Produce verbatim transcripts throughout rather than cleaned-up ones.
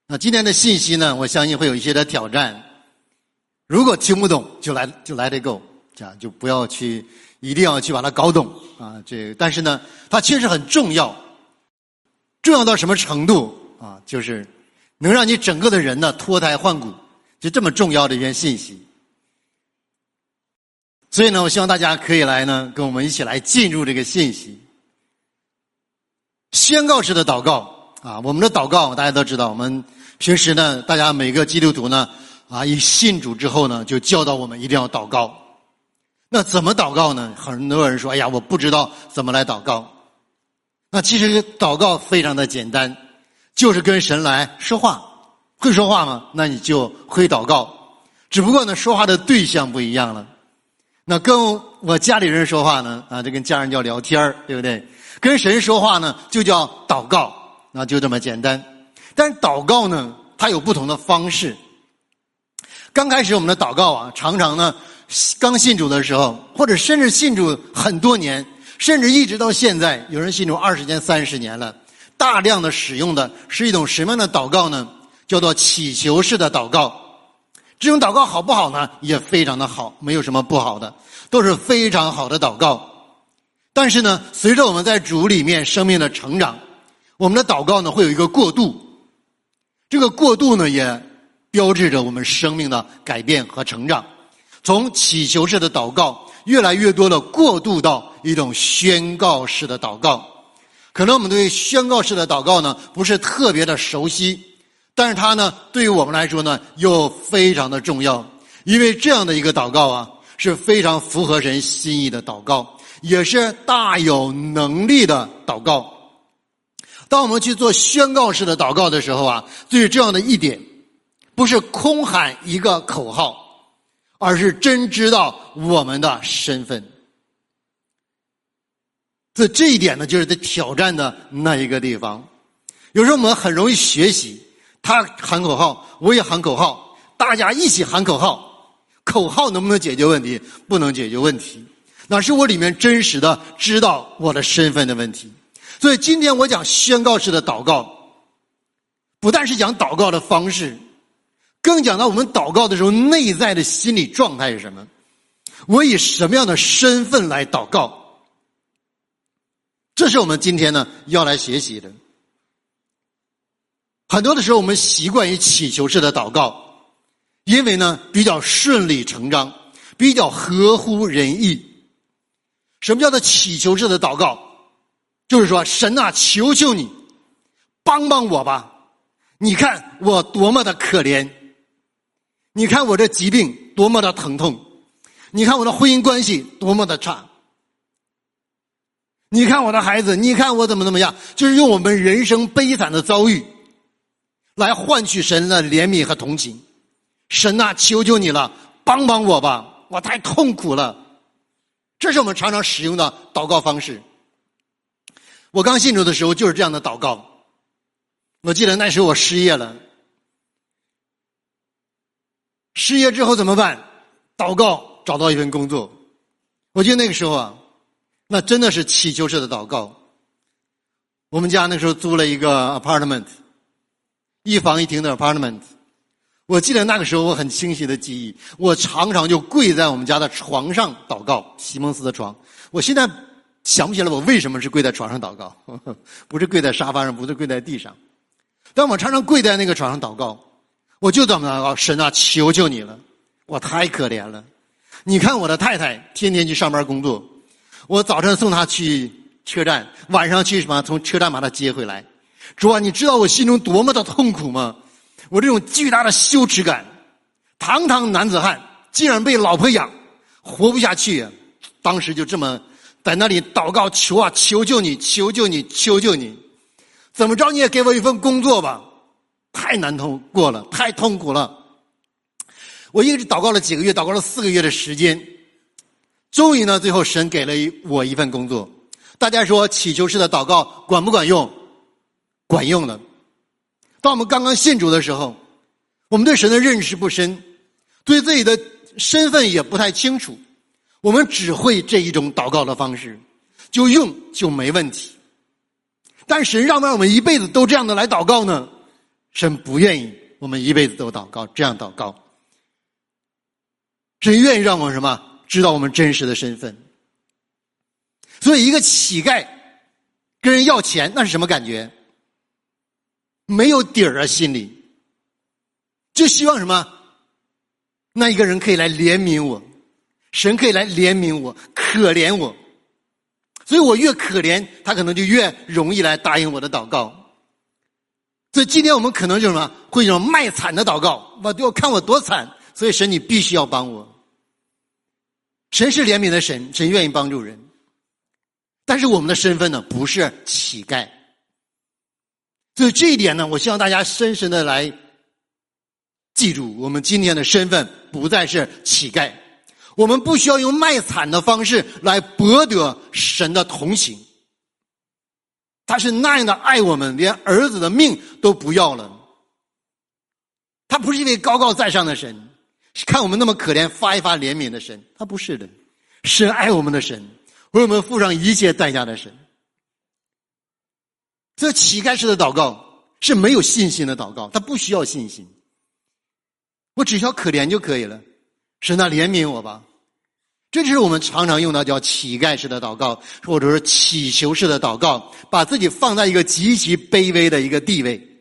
那今天的信息呢，我相信会有一些的挑战。如果听不懂，就来就 let it go， 这样就不要去，一定要去把它搞懂啊。这但是呢，它确实很重要，重要到什么程度啊？就是能让你整个的人呢脱胎换骨，就这么重要的一件信息。所以呢，我希望大家可以来呢，跟我们一起来进入这个信息。宣告式的祷告啊，我们的祷告大家都知道，我们平时呢，大家每个基督徒呢，啊，一信主之后呢，就教导我们一定要祷告。那怎么祷告呢？很多人说，哎呀，我不知道怎么来祷告。那其实祷告非常的简单，就是跟神来说话。会说话吗？那你就会祷告。只不过呢，说话的对象不一样了。那跟我家里人说话呢，啊，这跟家人叫聊天，对不对？跟神说话呢，就叫祷告，那就这么简单。但是祷告呢，它有不同的方式。刚开始我们的祷告啊，常常呢，刚信主的时候，或者甚至信主很多年，甚至一直到现在，有人信主二十年、三十年了，大量的使用的是一种什么样的祷告呢？叫做祈求式的祷告。这种祷告好不好呢？也非常的好，没有什么不好的，都是非常好的祷告。但是呢，随着我们在主里面生命的成长，我们的祷告呢会有一个过渡。这个过渡呢也标志着我们生命的改变和成长，从祈求式的祷告越来越多的过渡到一种宣告式的祷告。可能我们对宣告式的祷告呢不是特别的熟悉，但是它呢对于我们来说呢又非常的重要，因为这样的一个祷告啊是非常符合神心意的祷告，也是大有能力的祷告。当我们去做宣告式的祷告的时候啊，对于这样的一点，不是空喊一个口号，而是真知道我们的身份。这这一点呢，就是在挑战的那一个地方。有时候我们很容易学习，他喊口号，我也喊口号，大家一起喊口号，口号能不能解决问题？不能解决问题。那是我里面真实的知道我的身份的问题。所以今天我讲宣告式的祷告，不但是讲祷告的方式，更讲到我们祷告的时候内在的心理状态是什么。我以什么样的身份来祷告？这是我们今天呢要来学习的。很多的时候我们习惯于祈求式的祷告，因为呢比较顺理成章，比较合乎人意。什么叫做祈求式的祷告？就是说，神啊，求求你帮帮我吧，你看我多么的可怜，你看我这疾病多么的疼痛，你看我的婚姻关系多么的差，你看我的孩子，你看我怎么怎么样，就是用我们人生悲惨的遭遇来换取神的怜悯和同情。神啊，求求你了，帮帮我吧，我太痛苦了。这是我们常常使用的祷告方式。我刚信主的时候就是这样的祷告。我记得那时候我失业了，失业之后怎么办？祷告找到一份工作。我记得那个时候啊，那真的是祈求式的祷告。我们家那时候租了一个 apartment， 一房一厅的 apartment。我记得那个时候我很清晰的记忆，我常常就跪在我们家的床上祷告，席梦思的床。我现在想不起来我为什么是跪在床上祷告，呵呵，不是跪在沙发上，不是跪在地上。但我常常跪在那个床上祷告，我就这么祷告：神啊，求求你了，我太可怜了。你看我的太太天天去上班工作，我早晨送她去车站，晚上去什么从车站把她接回来。主啊，你知道我心中多么的痛苦吗？我这种巨大的羞耻感，堂堂男子汉竟然被老婆养，活不下去啊。当时就这么在那里祷告，求啊，求求你，求求你，求求你，怎么着你也给我一份工作吧，太难通过了，太痛苦了。我一直祷告了几个月，祷告了四个月的时间，终于呢最后神给了我一份工作。大家说祈求式的祷告管不管用？管用的。当我们刚刚信主的时候，我们对神的认识不深，对自己的身份也不太清楚，我们只会这一种祷告的方式，就用就没问题。但神让不让我们一辈子都这样的来祷告呢？ 神不愿意我们一辈子都祷告，这样祷告。神愿意让我们什么？知道我们真实的身份。所以一个乞丐跟人要钱，那是什么感觉？没有底儿啊，心里就希望什么？那一个人可以来怜悯我，神可以来怜悯我，可怜我。所以我越可怜他，可能就越容易来答应我的祷告。所以今天我们可能就什么？会有卖惨的祷告，我要看我多惨，所以神你必须要帮我。神是怜悯的神，神愿意帮助人。但是我们的身份呢，不是乞丐。所以这一点呢，我希望大家深深的来记住，我们今天的身份不再是乞丐。我们不需要用卖惨的方式来博得神的同情。他是那样的爱我们，连儿子的命都不要了。他不是一位高高在上的神，看我们那么可怜发一发怜悯的神，他不是的。神爱我们的神，为我们付上一切代价的神。这乞丐式的祷告是没有信心的祷告，他不需要信心。我只需要可怜就可以了，神啊怜悯我吧。这就是我们常常用到叫乞丐式的祷告，或者是祈求式的祷告，把自己放在一个极其卑微的一个地位。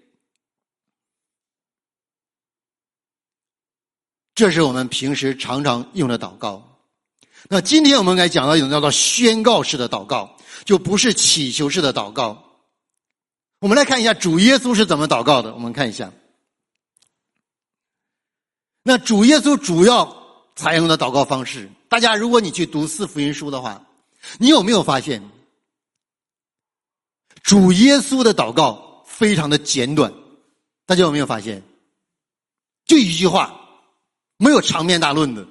这是我们平时常常用的祷告。那今天我们该讲到一种叫做宣告式的祷告，就不是祈求式的祷告。我们来看一下主耶稣是怎么祷告的，我们看一下。那主耶稣主要采用的祷告方式，大家如果你去读四福音书的话，你有没有发现主耶稣的祷告非常的简短？大家有没有发现？就一句话，没有长篇大论的。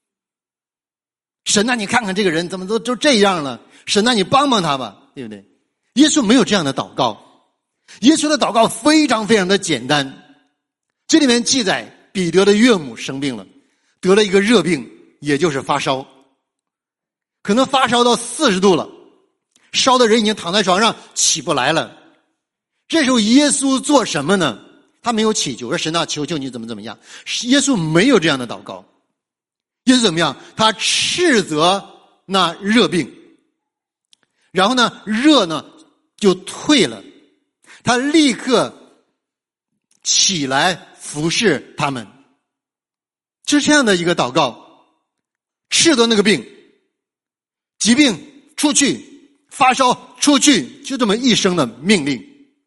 神啊，你看看这个人怎么都都这样了，神啊，你帮帮他吧，对不对？耶稣没有这样的祷告，耶稣的祷告非常非常的简单。这里面记载彼得的岳母生病了，得了一个热病，也就是发烧，可能发烧到四十度了，烧的人已经躺在床上起不来了。这时候耶稣做什么呢？他没有祈求说神啊，求求你怎么怎么样。耶稣没有这样的祷告。耶稣怎么样？他斥责那热病，然后呢热呢就退了，他立刻起来服侍他们。就是这样的一个祷告，斥责那个病，疾病出去，发烧出去，就这么一声的命令。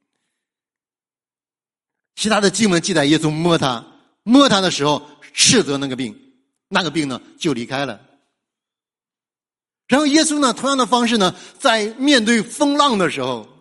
其他的经文记载耶稣摸他，摸他的时候斥责那个病，那个病呢就离开了。然后耶稣呢同样的方式呢，在面对风浪的时候，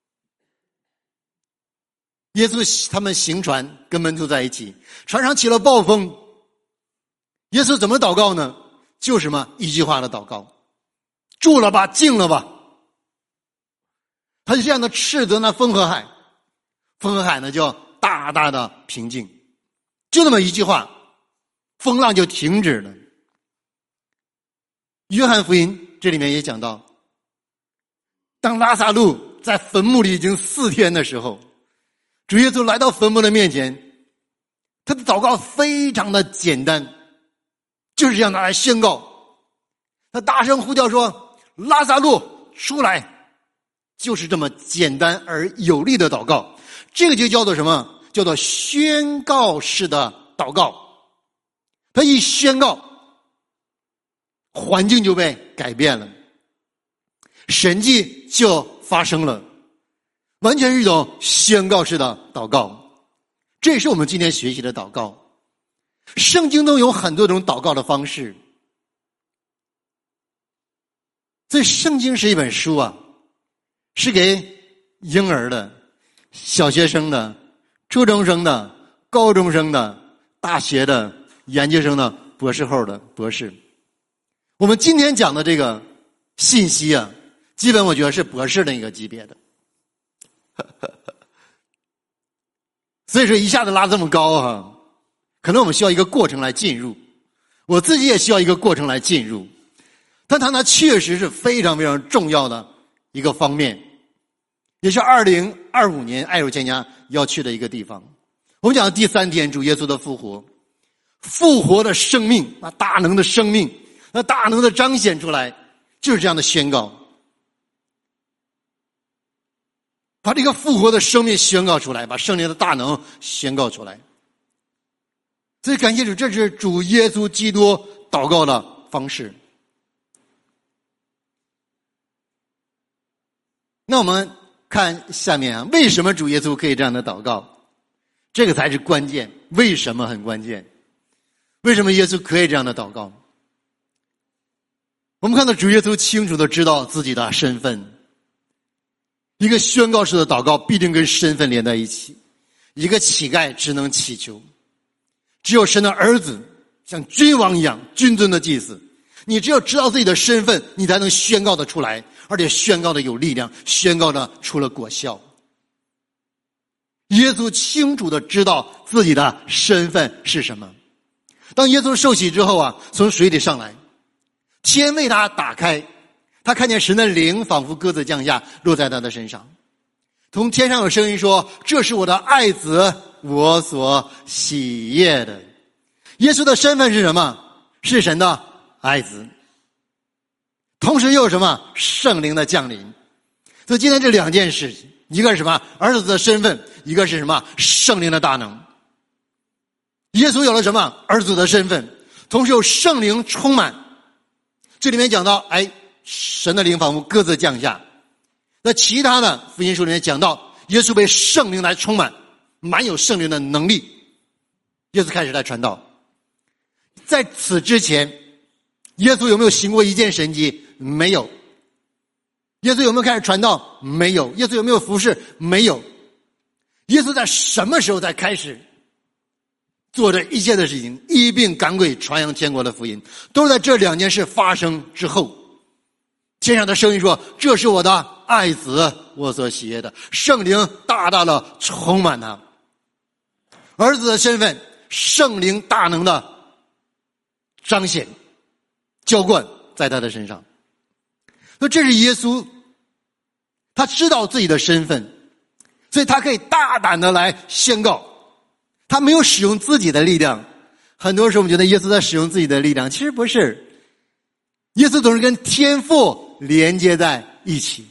耶稣他们行船跟门徒在一起，船上起了暴风，耶稣怎么祷告呢？就什么一句话的祷告，住了吧，静了吧。他就这样的斥责那风和海，风和海呢就大大的平静，就那么一句话，风浪就停止了。约翰福音这里面也讲到，当拉撒路在坟墓里已经四天的时候，主耶稣来到坟墓的面前，他的祷告非常的简单，就是让他来宣告。他大声呼叫说，拉撒路出来，就是这么简单而有力的祷告。这个就叫做什么？叫做宣告式的祷告。他一宣告，环境就被改变了，神迹就发生了，完全是一种宣告式的祷告。这也是我们今天学习的祷告。圣经中有很多种祷告的方式，所以圣经是一本书啊，是给婴儿的、小学生的、初中生的、高中生的、大学的、研究生的、博士后的、博士。我们今天讲的这个信息啊，基本我觉得是博士的一个级别的。所以说一下子拉这么高啊，可能我们需要一个过程来进入，我自己也需要一个过程来进入。但它呢确实是非常非常重要的一个方面，也是二零二五年爱如千家要去的一个地方。 我们讲第三天主耶稣的复活，复活的生命，那大能的生命，那大能的彰显出来，就是这样的宣告，把这个复活的生命宣告出来，把圣灵的大能宣告出来。所以感谢主，这是主耶稣基督祷告的方式。那我们看下面啊，为什么主耶稣可以这样的祷告？这个才是关键，为什么很关键？为什么耶稣可以这样的祷告？我们看到主耶稣清楚的知道自己的身份。一个宣告式的祷告必定跟身份连在一起。一个乞丐只能祈求，只有神的儿子像君王一样君尊的祭司，你只有知道自己的身份，你才能宣告的出来，而且宣告的有力量，宣告的出了果效。耶稣清楚的知道自己的身份是什么。当耶稣受洗之后啊，从水里上来，天为他打开，他看见神的灵仿佛鸽子降下，落在他的身上。从天上有声音说，这是我的爱子，我所喜悦的。耶稣的身份是什么？是神的爱子，同时又有什么？圣灵的降临。所以今天这两件事情，一个是什么？儿子的身份，一个是什么？圣灵的大能。耶稣有了什么？儿子的身份，同时有圣灵充满。这里面讲到，哎，神的灵仿佛鸽子降下。那其他的福音书里面讲到，耶稣被圣灵来充满，满有圣灵的能力。耶稣开始来传道。在此之前，耶稣有没有行过一件神迹？没有。耶稣有没有开始传道？没有。耶稣有没有服侍？没有。耶稣在什么时候才开始做这一切的事情？医病赶鬼，传扬天国的福音，都是在这两件事发生之后。天上的声音说，这是我的爱子，我所喜悦的。圣灵大大的充满他，儿子的身份，圣灵大能的彰显浇灌在他的身上。那这是耶稣，他知道自己的身份，所以他可以大胆的来宣告，他没有使用自己的力量。很多时候我们觉得耶稣在使用自己的力量，其实不是，耶稣总是跟天父连接在一起。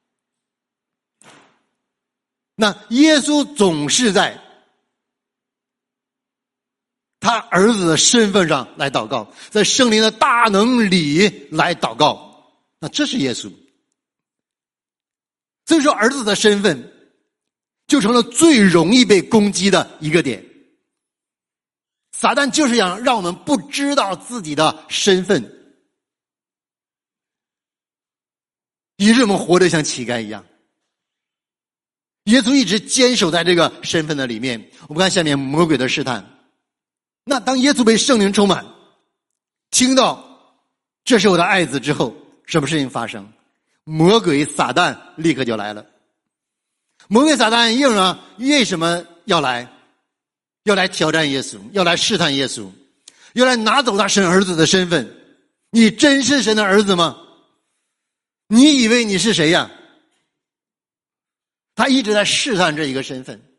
那耶稣总是在他儿子的身份上来祷告，在圣灵的大能里来祷告。那这是耶稣。所以说儿子的身份就成了最容易被攻击的一个点。撒旦就是想让我们不知道自己的身份，以致我们活得像乞丐一样。耶稣一直坚守在这个身份的里面。我们看下面魔鬼的试探。那当耶稣被圣灵充满，听到这是我的爱子之后，什么事情发生？魔鬼撒旦立刻就来了。魔鬼撒旦硬呢，为什么要来？要来挑战耶稣，要来试探耶稣，要来拿走他神儿子的身份。你真是神的儿子吗？你以为你是谁呀？他一直在试探这一个身份。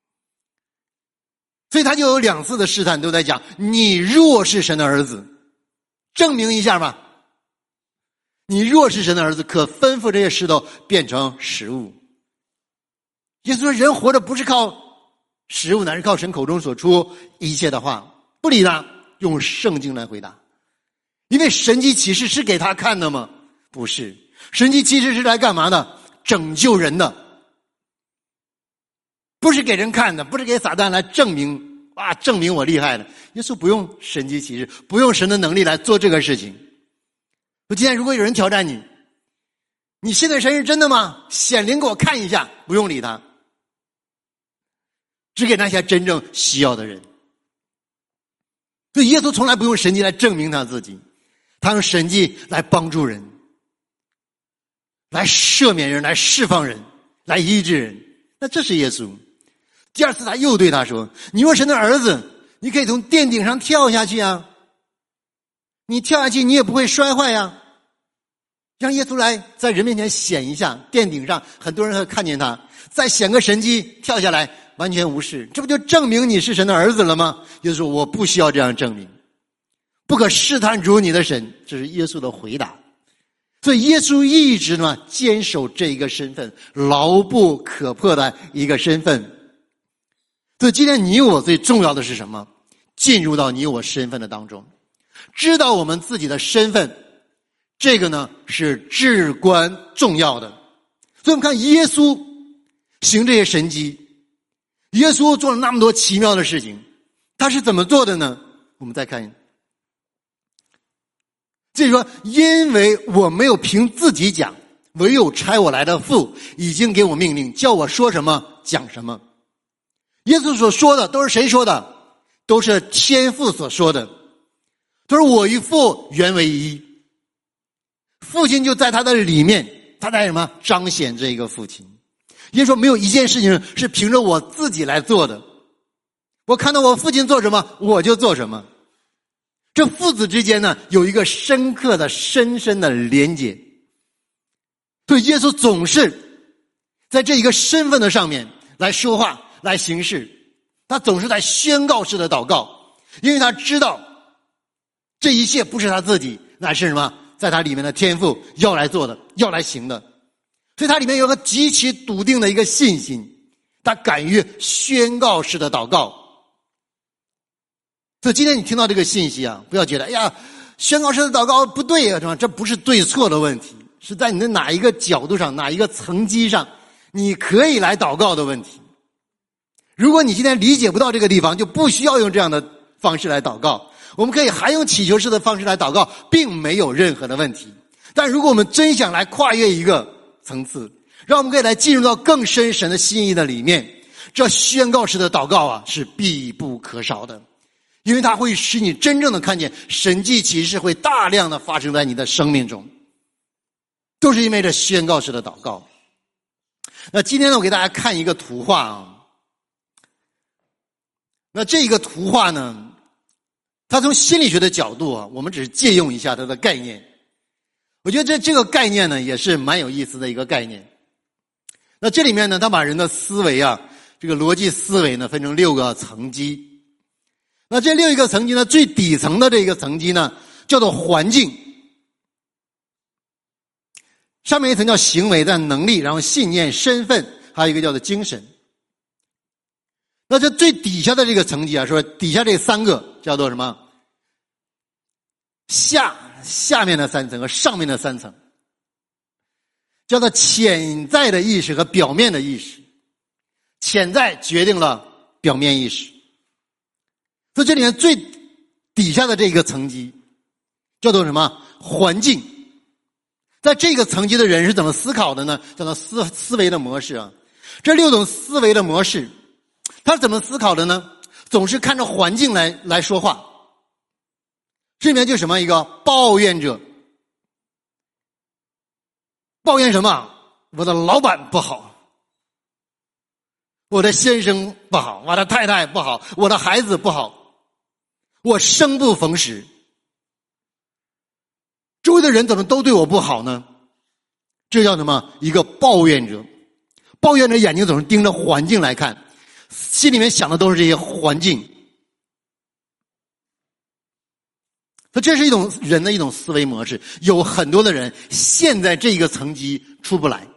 所以他就有两次的试探都在讲，你若是神的儿子，证明一下吧。你若是神的儿子，可吩咐这些石头变成食物。耶稣说，人活着不是靠食物，乃是靠神口中所出一切的话。不理他，用圣经来回答。因为神迹启示是给他看的吗？不是。神迹启示是来干嘛的？拯救人的，不是给人看的，不是给撒旦来证明啊，证明我厉害了。耶稣不用神迹启示，不用神的能力来做这个事情。我今天如果有人挑战你，你信的神是真的吗？显灵给我看一下，不用理他，只给那些真正需要的人。所以耶稣从来不用神迹来证明他自己，他用神迹来帮助人，来赦免人，来释放人，来医治人。那这是耶稣。第二次他又对他说，你若神的儿子，你可以从殿顶上跳下去啊，你跳下去你也不会摔坏呀。让耶稣来在人面前显一下，殿顶上很多人会看见他，再显个神迹跳下来， 完全无视，这不就证明你是神的儿子了吗？耶稣说我不需要这样证明，不可试探主你的神，这是耶稣的回答。所以耶稣一直呢坚守这一个身份，牢不可破的一个身份。所以今天你我最重要的是什么？进入到你我身份的当中，知道我们自己的身份，这个呢是至关重要的。所以我们看耶稣行这些神迹，耶稣做了那么多奇妙的事情，他是怎么做的呢？我们再看，就是说，因为我没有凭自己讲，唯有差我来的父已经给我命令，叫我说什么讲什么。耶稣所说的都是谁说的？都是天父所说的。他说我与父原为一，父亲就在他的里面，他在什么彰显这个父亲。耶稣说没有一件事情是凭着我自己来做的，我看到我父亲做什么我就做什么。这父子之间呢有一个深刻的深深的连结。所以耶稣总是在这一个身份的上面来说话来行事，他总是在宣告式的祷告，因为他知道这一切不是他自己，乃是什么在他里面的天父要来做的，要来行的。所以他里面有个极其笃定的一个信心，他敢于宣告式的祷告。所以今天你听到这个信息啊，不要觉得哎呀宣告式的祷告不对啊，是吧？这不是对错的问题，是在你的哪一个角度上哪一个层级上你可以来祷告的问题。如果你今天理解不到这个地方，就不需要用这样的方式来祷告，我们可以还用祈求式的方式来祷告，并没有任何的问题。但如果我们真想来跨越一个层次，让我们可以来进入到更深神的心意的里面，这宣告式的祷告啊是必不可少的，因为它会使你真正的看见神迹奇事会大量的发生在你的生命中，都是因为这宣告式的祷告。那今天呢，我给大家看一个图画啊。那这个图画呢，它从心理学的角度啊，我们只是借用一下它的概念。我觉得这这个概念呢，也是蛮有意思的一个概念。那这里面呢，他把人的思维啊，这个逻辑思维呢，分成六个层级。那这六个层级呢，最底层的这个层级呢，叫做环境。上面一层叫行为，在能力，然后信念、身份，还有一个叫做精神。那这最底下的这个层级啊，说底下这三个叫做什么？下下面的三层和上面的三层，叫做潜在的意识和表面的意识。潜在决定了表面意识。所以这里面最底下的这个层级叫做什么？环境。在这个层级的人是怎么思考的呢？叫做思思维的模式啊。这六种思维的模式，他是怎么思考的呢？总是看着环境来来说话。这里面就什么？一个抱怨者。抱怨什么？我的老板不好，我的先生不好，我的太太不好，我的孩子不好，我生不逢时。周围的人怎么都对我不好呢？这叫什么？一个抱怨者。抱怨者眼睛总是盯着环境来看，心里面想的都是这些环境。所以这是一种人的一种思维模式，有很多的人现在这个层级出不来。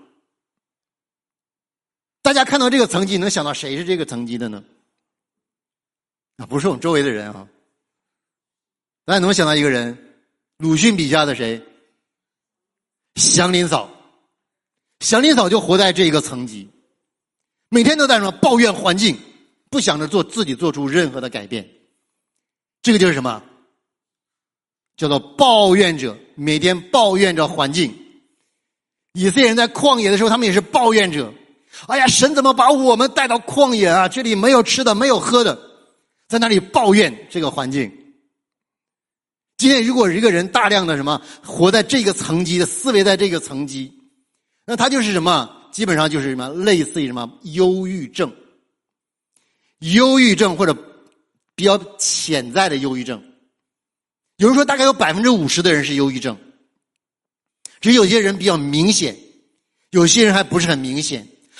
大家看到这个层级能想到谁是这个层级的呢？啊，不是我们周围的人啊。大家能想到一个人？鲁迅笔下的谁？祥林嫂。祥林嫂就活在这个层级，每天都在什么？抱怨环境，不想着做自己做出任何的改变。这个就是什么？叫做抱怨者，每天抱怨着环境。以色列人在旷野的时候，他们也是抱怨者。哎呀，神怎么把我们带到旷野啊？这里没有吃的，没有喝的，在那里抱怨这个环境。今天如果一个人大量的什么活在这个层级的思维，在这个层级，那他就是什么？基本上就是什么？类似于什么？忧郁症。忧郁症或者比较潜在的忧郁症。有人说大概有 百分之五十 的人是忧郁症。只是有些人比较明显，有些人还不是很明显。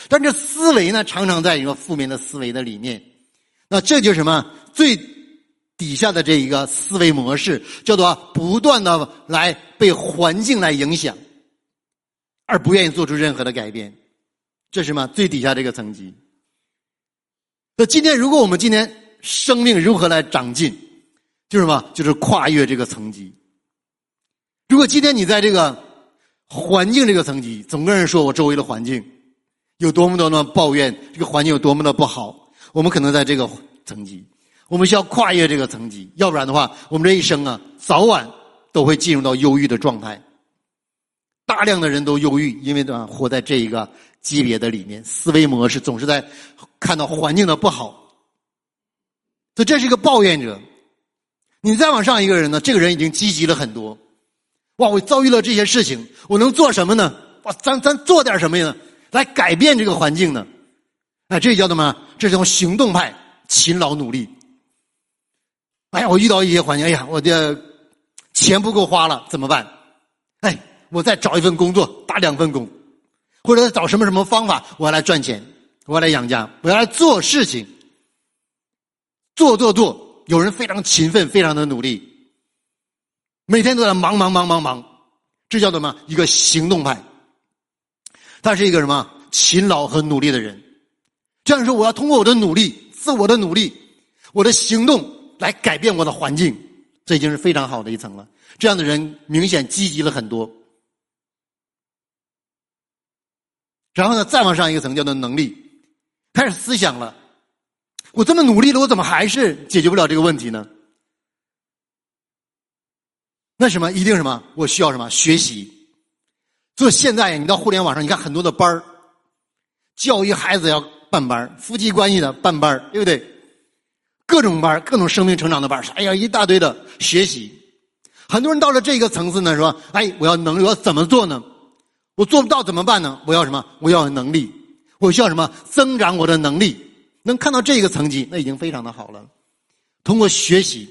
但这思维呢，常常在一个负面的思维的里面。那这就是什么？最底下的这一个思维模式，叫做不断的来被环境来影响，而不愿意做出任何的改变。这是什么？最底下这个层级。那今天如果我们今天生命如何来长进，就是什么？就是跨越这个层级。如果今天你在这个环境这个层级，总跟人说我周围的环境有多么多么抱怨，这个环境有多么的不好，我们可能在这个层级，我们需要跨越这个层级，要不然的话，我们这一生啊，早晚都会进入到忧郁的状态。大量的人都忧郁，因为呢，活在这一个级别的里面，思维模式总是在看到环境的不好，所以这是一个抱怨者。你再往上一个人呢，这个人已经积极了很多。哇，我遭遇了这些事情，我能做什么呢？哇，咱咱做点什么呢？来改变这个环境呢？哎，这叫什么？这是种行动派，勤劳努力。哎呀，我遇到一些环境，哎呀，我的钱不够花了，怎么办？哎，我再找一份工作，打两份工，或者找什么什么方法，我要来赚钱，我要来养家，我要来做事情，做做做。有人非常勤奋，非常的努力，每天都在忙忙忙忙忙，这叫做什么？一个行动派。他是一个什么？勤劳和努力的人。这样说，我要通过我的努力，自我的努力，我的行动来改变我的环境，这已经是非常好的一层了。这样的人明显积极了很多。然后呢，再往上一个层叫做能力，开始思想了。我这么努力了，我怎么还是解决不了这个问题呢？那什么，一定什么？我需要什么？学习。所以现在你到互联网上，你看很多的班儿，教育孩子要办班，夫妻关系的办班，对不对？各种班，各种生命成长的班，哎呀，一大堆的学习。很多人到了这个层次呢，说，哎，我要能力，我要怎么做呢？我做不到怎么办呢？我要什么？我要有能力，我需要什么？增长我的能力。能看到这个层级，那已经非常的好了。通过学习，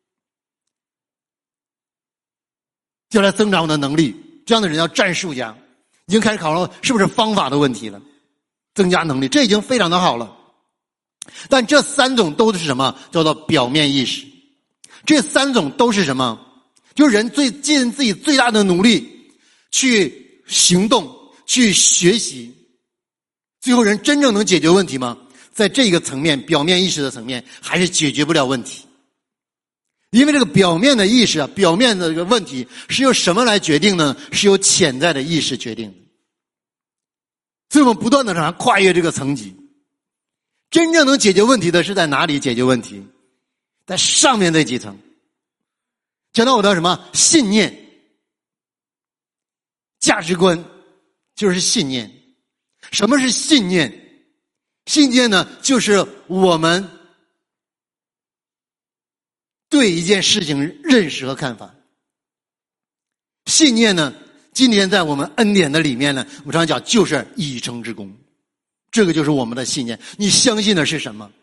就来增长我的能力。这样的人叫战术家，已经开始考虑是不是方法的问题了，增加能力，这已经非常的好了。但这三种都是什么？叫做表面意识。这三种都是什么？就是人最尽自己最大的努力去行动，去学习，最后人真正能解决问题吗？在这个层面，表面意识的层面，还是解决不了问题。因为这个表面的意识啊，表面的这个问题是由什么来决定呢？是由潜在的意识决定的。所以我们不断的让它跨越这个层级。真正能解决问题的是在哪里解决问题？在上面这几层。讲到我的什么？信念、价值观，就是信念。什么是信念？信念呢，就是我们对一件事情认识和看法。信念呢，今天在我们恩典的里面呢，我常常讲就是一成之功，这个就是我们的信念。你相信的是什么？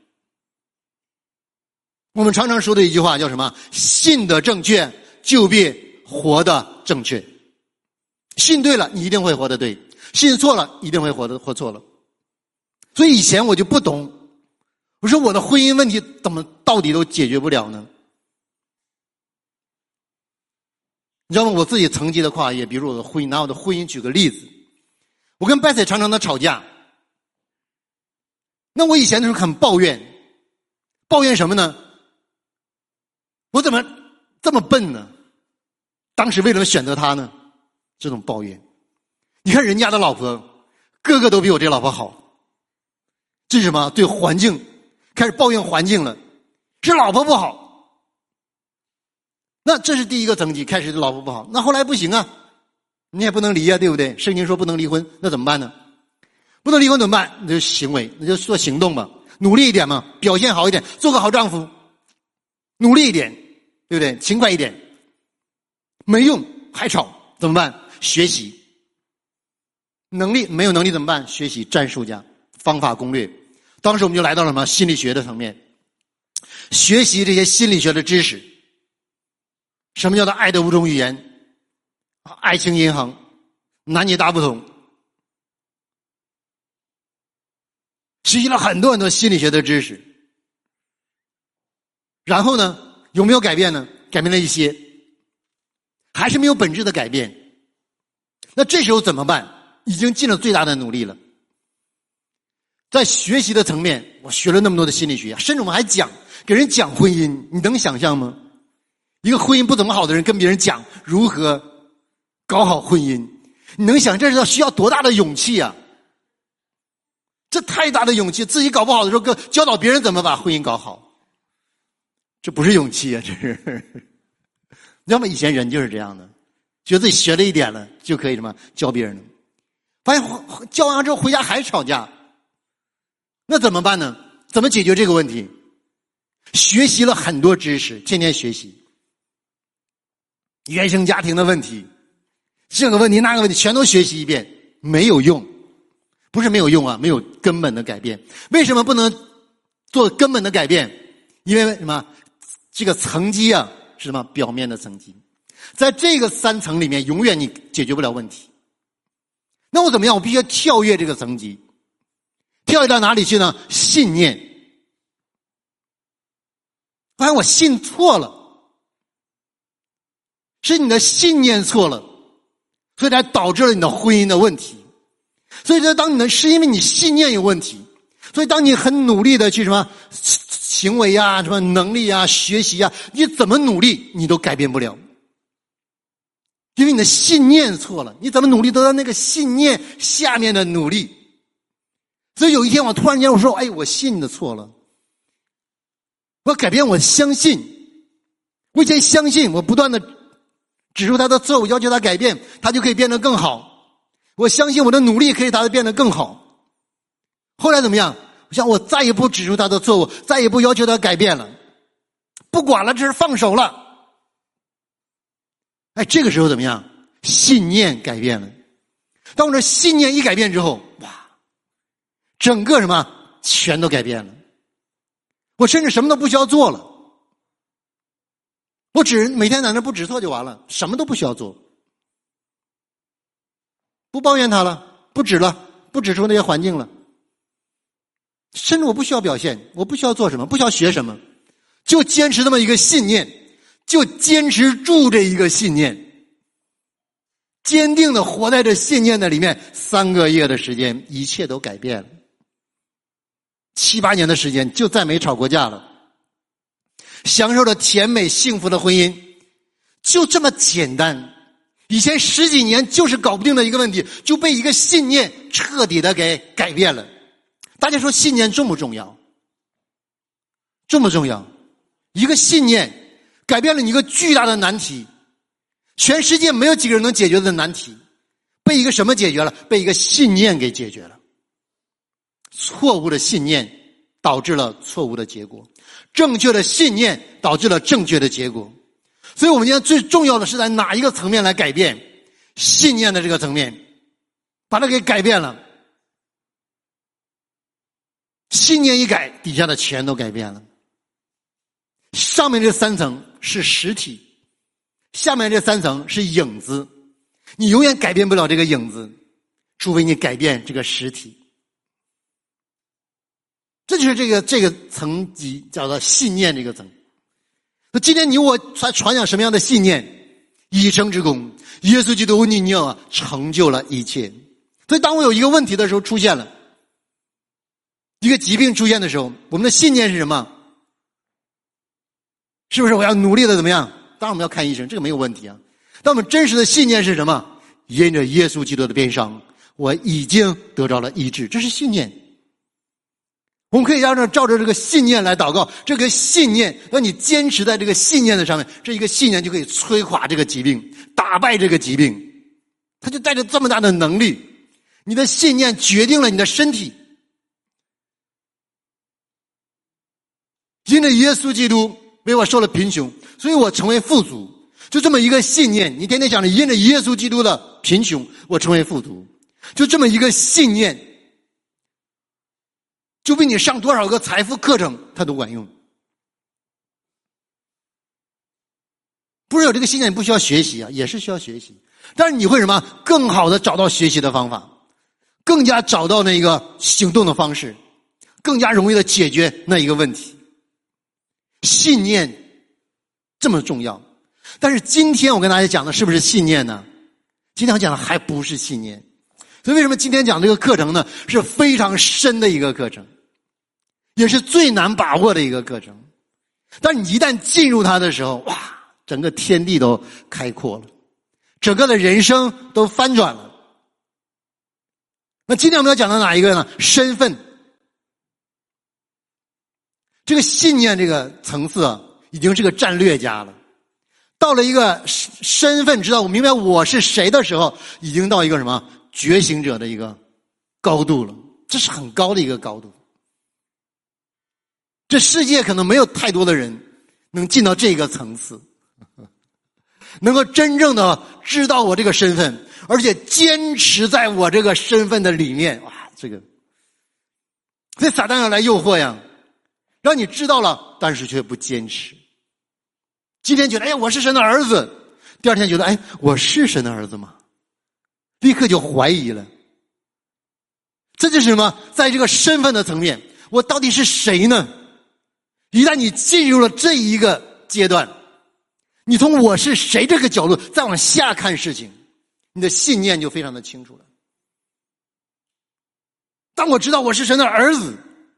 我们常常说的一句话叫什么？信的正确，就必活的正确。信对了，你一定会活得对；信错了，一定会活得活错了。所以以前我就不懂，我说我的婚姻问题怎么到底都解决不了呢？你知道吗？我自己层级的跨越，比如我的婚姻，拿我的婚姻举个例子，我跟 Betsy 常常的吵架。那我以前的时候很抱怨，抱怨什么呢？我怎么这么笨呢？当时为什么选择他呢？这种抱怨。你看人家的老婆，个个都比我这老婆好。这是什么？对环境开始抱怨环境了，是老婆不好。那这是第一个层级，开始老婆不好。那后来不行啊，你也不能离啊，对不对？圣经说不能离婚，那怎么办呢？不能离婚怎么办？那就行为，那就做行动吧，努力一点嘛，表现好一点，做个好丈夫，努力一点，对不对？勤快一点。没用还吵怎么办？学习。能力没有能力怎么办？学习战术家，方法攻略。当时我们就来到了什么？心理学的层面，学习这些心理学的知识。什么叫做爱的五种语言？爱情银行，男女大不同。 学习了很多很多心理学的知识，然后呢，有没有改变呢？改变了一些，还是没有本质的改变。那这时候怎么办？已经尽了最大的努力了。在学习的层面，我学了那么多的心理学，甚至我们还讲给人讲婚姻，你能想象吗？一个婚姻不怎么好的人跟别人讲如何搞好婚姻，你能想这是需要多大的勇气啊？这太大的勇气，自己搞不好的时候教导别人怎么把婚姻搞好，这不是勇气啊，这是。要么以前人就是这样的，觉得自己学了一点了就可以什么教别人了，发现教完之后回家还吵架，那怎么办呢？怎么解决这个问题？学习了很多知识，天天学习，原生家庭的问题，这个问题那个问题全都学习一遍，没有用。不是没有用啊，没有根本的改变。为什么不能做根本的改变？因为什么？这个层级啊是什么？表面的层级，在这个三层里面永远你解决不了问题。那我怎么样？我必须要跳跃这个层级，跳跃到哪里去呢？信念。发现我信错了，是你的信念错了，所以才导致了你的婚姻的问题。所以说当你的是因为你信念有问题，所以当你很努力的去什么行为啊，什么能力啊，学习啊，你怎么努力你都改变不了，因为你的信念错了，你怎么努力都在那个信念下面的努力。所以有一天我突然间我说，哎，我信的错了，我要改变我相信。我以前相信，我不断的指出他的错误，要求他改变，他就可以变得更好。我相信我的努力可以让他变得更好。后来怎么样？我想我再也不指出他的错误，再也不要求他改变了，不管了，这是放手了。哎，这个时候怎么样？信念改变了。当我的信念一改变之后，哇，整个什么全都改变了。我甚至什么都不需要做了，我只每天在那不指错就完了，什么都不需要做。不抱怨他了，不指了，不指出那些环境了，甚至我不需要表现，我不需要做什么，不需要学什么，就坚持这么一个信念，就坚持住这一个信念，坚定的活在这信念的里面。三个月的时间，一切都改变了。七八年的时间，就再没吵过架了，享受着甜美幸福的婚姻，就这么简单。以前十几年就是搞不定的一个问题，就被一个信念彻底的给改变了。大家说信念重不重要？重不重要？一个信念改变了你一个巨大的难题，全世界没有几个人能解决的难题，被一个什么解决了？被一个信念给解决了。错误的信念导致了错误的结果，正确的信念导致了正确的结果。所以我们今天最重要的是在哪一个层面来改变？信念的这个层面，把它给改变了。信念一改，底下的全都改变了。上面这三层是实体，下面这三层是影子。你永远改变不了这个影子，除非你改变这个实体。这就是这个这个层级叫做信念这个层。那今天你我才传讲什么样的信念？一生之功，耶稣基督为你啊成就了一切。所以当我有一个问题的时候出现了，一个疾病出现的时候，我们的信念是什么？是不是我要努力的怎么样？当然我们要看医生，这个没有问题啊。但我们真实的信念是什么？因着耶稣基督的鞭伤，我已经得着了医治，这是信念。我们可以让这照着这个信念来祷告，这个信念让你坚持在这个信念的上面，这一个信念就可以摧垮这个疾病，打败这个疾病。它就带着这么大的能力，你的信念决定了你的身体。因着耶稣基督为我受了贫穷，所以我成为富足。就这么一个信念，你天天想着因着耶稣基督的贫穷，我成为富足。就这么一个信念，就比你上多少个财富课程它都管用。不是有这个信念，你不需要学习啊，也是需要学习。但是你会什么？更好的找到学习的方法，更加找到那个行动的方式。 更加容易的解决那一个问题。信念这么重要，但是今天我跟大家讲的是不是信念呢？今天我讲的还不是信念。所以为什么今天讲这个课程呢？是非常深的一个课程，也是最难把握的一个课程。但你一旦进入它的时候，哇，整个天地都开阔了，整个的人生都翻转了。那今天我们要讲的哪一个呢？身份。这个信念这个层次啊，已经是个战略家了。到了一个身份，知道我明白我是谁的时候，已经到一个什么觉醒者的一个高度了。这是很高的一个高度。这世界可能没有太多的人能进到这个层次，能够真正的知道我这个身份，而且坚持在我这个身份的里面。哇，这个，所以撒旦要来诱惑呀，让你知道了，但是却不坚持。今天觉得，哎呀，我是神的儿子；第二天觉得，哎，我是神的儿子吗？立刻就怀疑了。这就是什么？在这个身份的层面，我到底是谁呢？一旦你进入了这一个阶段，你从我是谁这个角度再往下看事情，你的信念就非常的清楚了。当我知道我是神的儿子，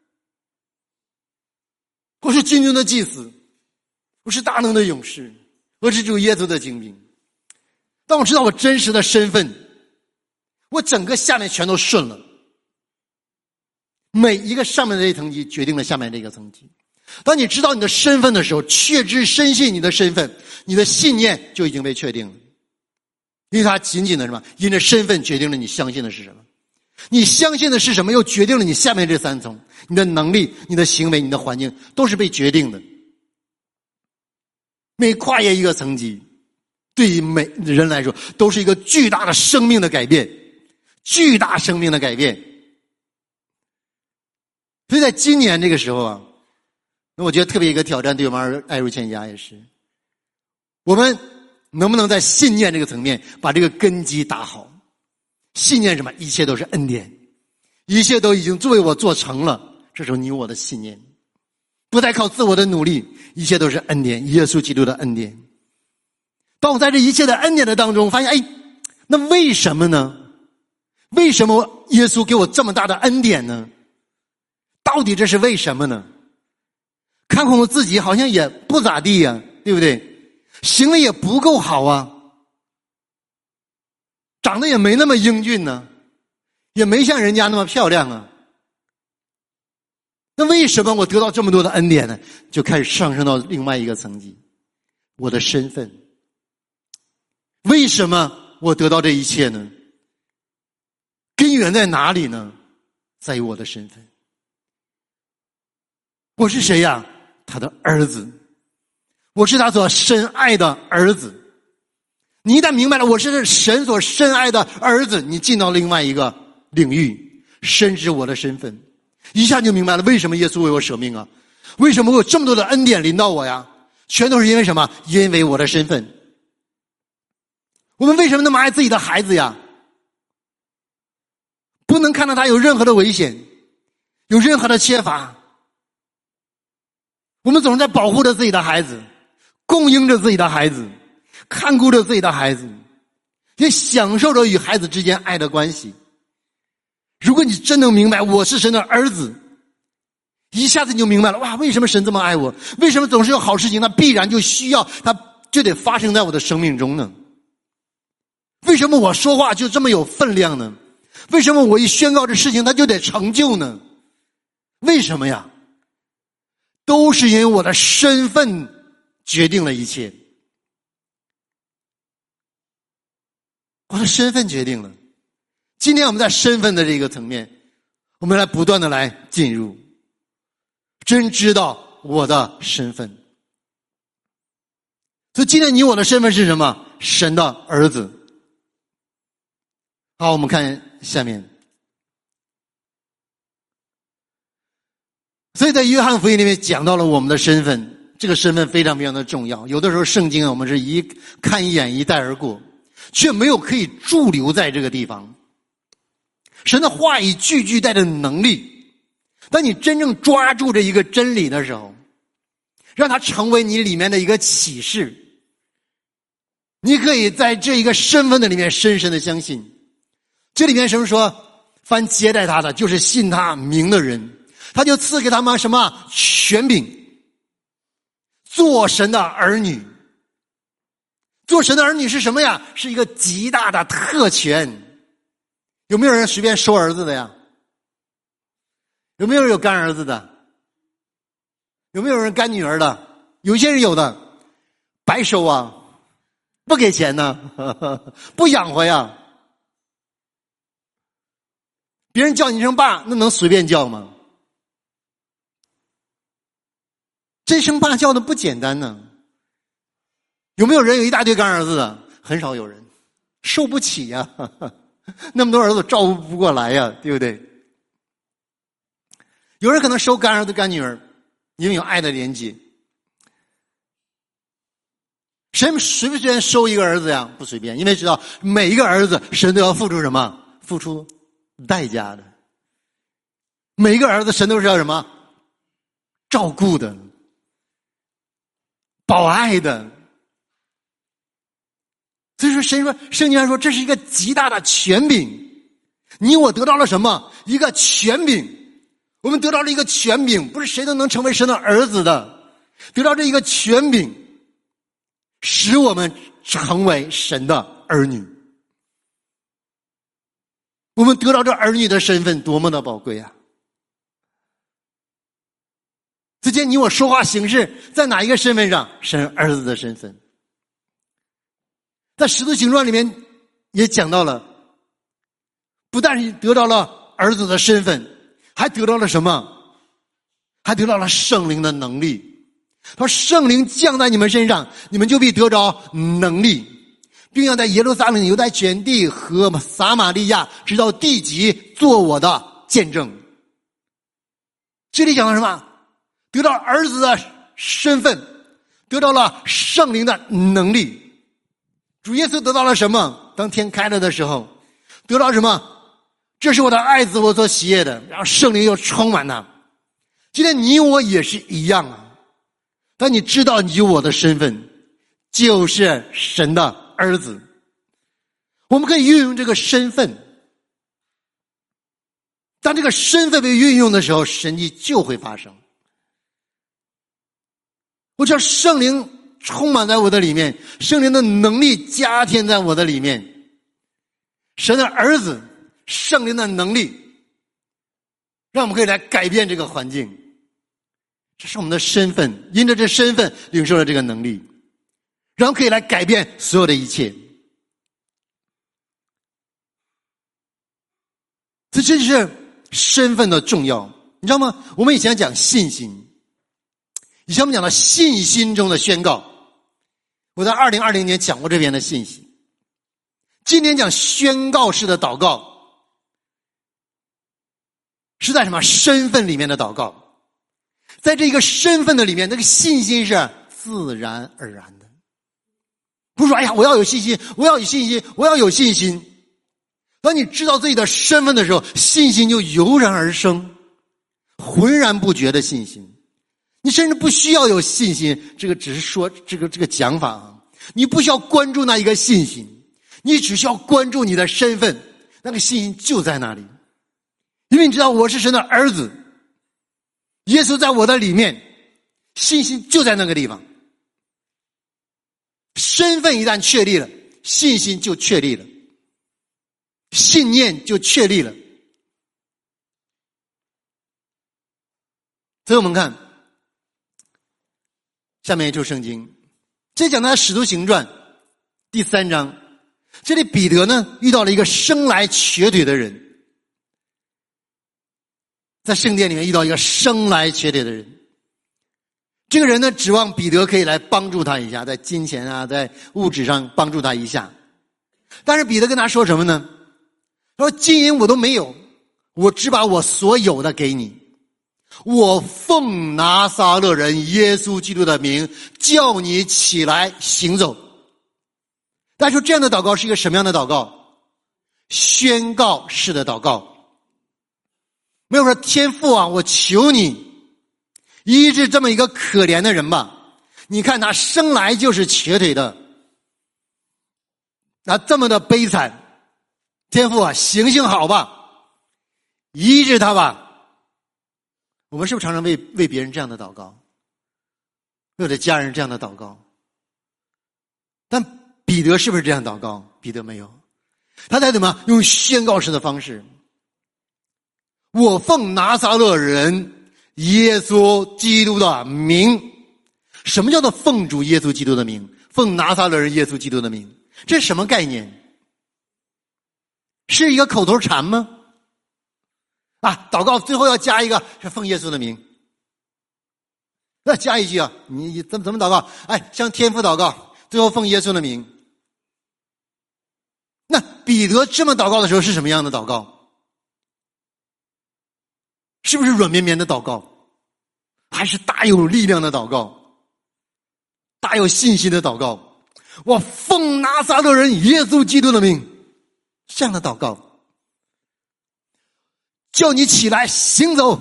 我是君尊的祭司，我是大能的勇士，我是主耶稣的精兵。当我知道我真实的身份，我整个下面全都顺了。每一个上面的这一层级决定了下面这个层级。当你知道你的身份的时候，确知深信你的身份，你的信念就已经被确定了。因为它仅仅的什么？因着身份决定了你相信的是什么。你相信的是什么，又决定了你下面这三层。你的能力、你的行为、你的环境都是被决定的。每跨越一个层级，对于每人来说都是一个巨大的生命的改变，巨大生命的改变。所以在今年这个时候啊，那我觉得特别一个挑战，对我们爱如千家也是，我们能不能在信念这个层面把这个根基打好？信念什么？一切都是恩典，一切都已经为我做成了。这时候你我的信念不再靠自我的努力，一切都是恩典，耶稣基督的恩典。当我在这一切的恩典的当中发现，哎，那为什么呢？为什么耶稣给我这么大的恩典呢？到底这是为什么呢？看看我自己好像也不咋地呀、啊，对不对？行为也不够好啊，长得也没那么英俊呢，也没像人家那么漂亮啊。那为什么我得到这么多的恩典呢？就开始上升到另外一个层级，我的身份。为什么我得到这一切呢？根源在哪里呢？在于我的身份。我是谁呀？他的儿子，我是他所深爱的儿子。你一旦明白了我是神所深爱的儿子，你进到另外一个领域，深知我的身份，一下就明白了为什么耶稣为我舍命啊，为什么我有这么多的恩典临到我呀？全都是因为什么？因为我的身份。我们为什么那么爱自己的孩子呀？不能看到他有任何的危险，有任何的缺乏，我们总是在保护着自己的孩子，供应着自己的孩子，看顾着自己的孩子，也享受着与孩子之间爱的关系。如果你真能明白我是神的儿子，一下子你就明白了，哇，为什么神这么爱我？为什么总是有好事情，他必然就需要，他就得发生在我的生命中呢？为什么我说话就这么有分量呢？为什么我一宣告这事情他就得成就呢？为什么呀？都是因为我的身份决定了一切。我的身份决定了。今天我们在身份的这个层面，我们来不断的来进入，真知道我的身份。所以今天你我的身份是什么？神的儿子。好，我们看下面。所以在约翰福音里面讲到了我们的身份，这个身份非常非常的重要。有的时候圣经我们是一看一眼一带而过，却没有可以驻留在这个地方。神的话语句句带着能力， 当你真正抓住这一个真理的时候，让它成为你里面的一个启示，你可以在这一个身份的里面深深的相信。这里面什么说，凡接待他的，就是信他名的人，他就赐给他们什么权柄，做神的儿女。做神的儿女是什么呀？是一个极大的特权。有没有人随便收儿子的呀？有没有人有干儿子的？有没有人干女儿的？有些人有的，白收啊，不给钱呢，不养活呀。别人叫你一声爸，那能随便叫吗？这声爸叫的不简单呢。有没有人有一大堆干儿子的？很少有人，受不起呀，那么多儿子照顾不过来呀，对不对？有人可能收干儿子干女儿，因为有爱的连接。谁随不随便收一个儿子呀？不随便，因为知道每一个儿子神都要付出什么？付出代价的。每一个儿子神都是要什么？照顾的，保爱的。所以说神说，圣经上说这是一个极大的权柄。你我得到了什么？一个权柄。我们得到了一个权柄，不是谁都能成为神的儿子的。得到这一个权柄，使我们成为神的儿女。我们得到这儿女的身份多么的宝贵啊！之前你我说话行事在哪一个身份上？神儿子的身份。在使徒行传里面也讲到了，不但是得到了儿子的身份，还得到了什么？还得到了圣灵的能力。他说圣灵降在你们身上，你们就必得着能力，并要在耶路撒冷、犹太全地和撒玛利亚直到地极做我的见证。这里讲到什么？得到儿子的身份，得到了圣灵的能力。主耶稣得到了什么？当天开了的时候得到什么？这是我的爱子，我所喜悦的，然后圣灵又充满他。今天你我也是一样啊。当你知道你有我的身份就是神的儿子，我们可以运用这个身份。当这个身份被运用的时候，神迹就会发生。我叫圣灵充满在我的里面，圣灵的能力加添在我的里面，神的儿子圣灵的能力让我们可以来改变这个环境。这是我们的身份，因着这身份领受了这个能力，然后可以来改变所有的一切。这这就是身份的重要，你知道吗？我们以前讲信心，以前我们讲到信心中的宣告，我在二零二零年讲过这边的信息。今天讲宣告式的祷告，是在什么身份里面的祷告。在这个身份的里面，那个信心是自然而然的，不是说哎呀我要有信心，我要有信心，我要有信心。当你知道自己的身份的时候，信心就油然而生，浑然不觉的信心。你甚至不需要有信心，这个只是说这个这个讲法啊，你不需要关注那一个信心，你只需要关注你的身份，那个信心就在那里。因为你知道我是神的儿子，耶稣在我的里面，信心就在那个地方。身份一旦确立了，信心就确立了，信念就确立了。所以我们看下面一处圣经，这讲到使徒行传第三章，这里彼得呢遇到了一个生来瘸腿的人，在圣殿里面遇到一个生来瘸腿的人。这个人呢指望彼得可以来帮助他一下，在金钱啊在物质上帮助他一下。但是彼得跟他说什么呢？他说金银我都没有，我只把我所有的给你，我奉拿撒勒人耶稣基督的名叫你起来行走。大家说这样的祷告是一个什么样的祷告？宣告式的祷告。 没有说天父啊，我求你医治这么一个可怜的人吧，你看他生来就是瘸腿的，那这么的悲惨，天父啊，行行好吧，医治他吧。我们是不是常常为为别人这样的祷告，为我的家人这样的祷告？但彼得是不是这样祷告？彼得没有，他在怎么用宣告式的方式，我奉拿撒勒人耶稣基督的名。什么叫做奉主耶稣基督的名？奉拿撒勒人耶稣基督的名，这是什么概念？是一个口头禅吗？啊，祷告最后要加一个是奉耶稣的名，那加一句啊，你怎么怎么祷告？哎，向天父祷告，最后奉耶稣的名。那彼得这么祷告的时候是什么样的祷告？是不是软绵绵的祷告？还是大有力量的祷告？大有信心的祷告？我奉拿撒勒人耶稣基督的名，这样的祷告，叫你起来行走。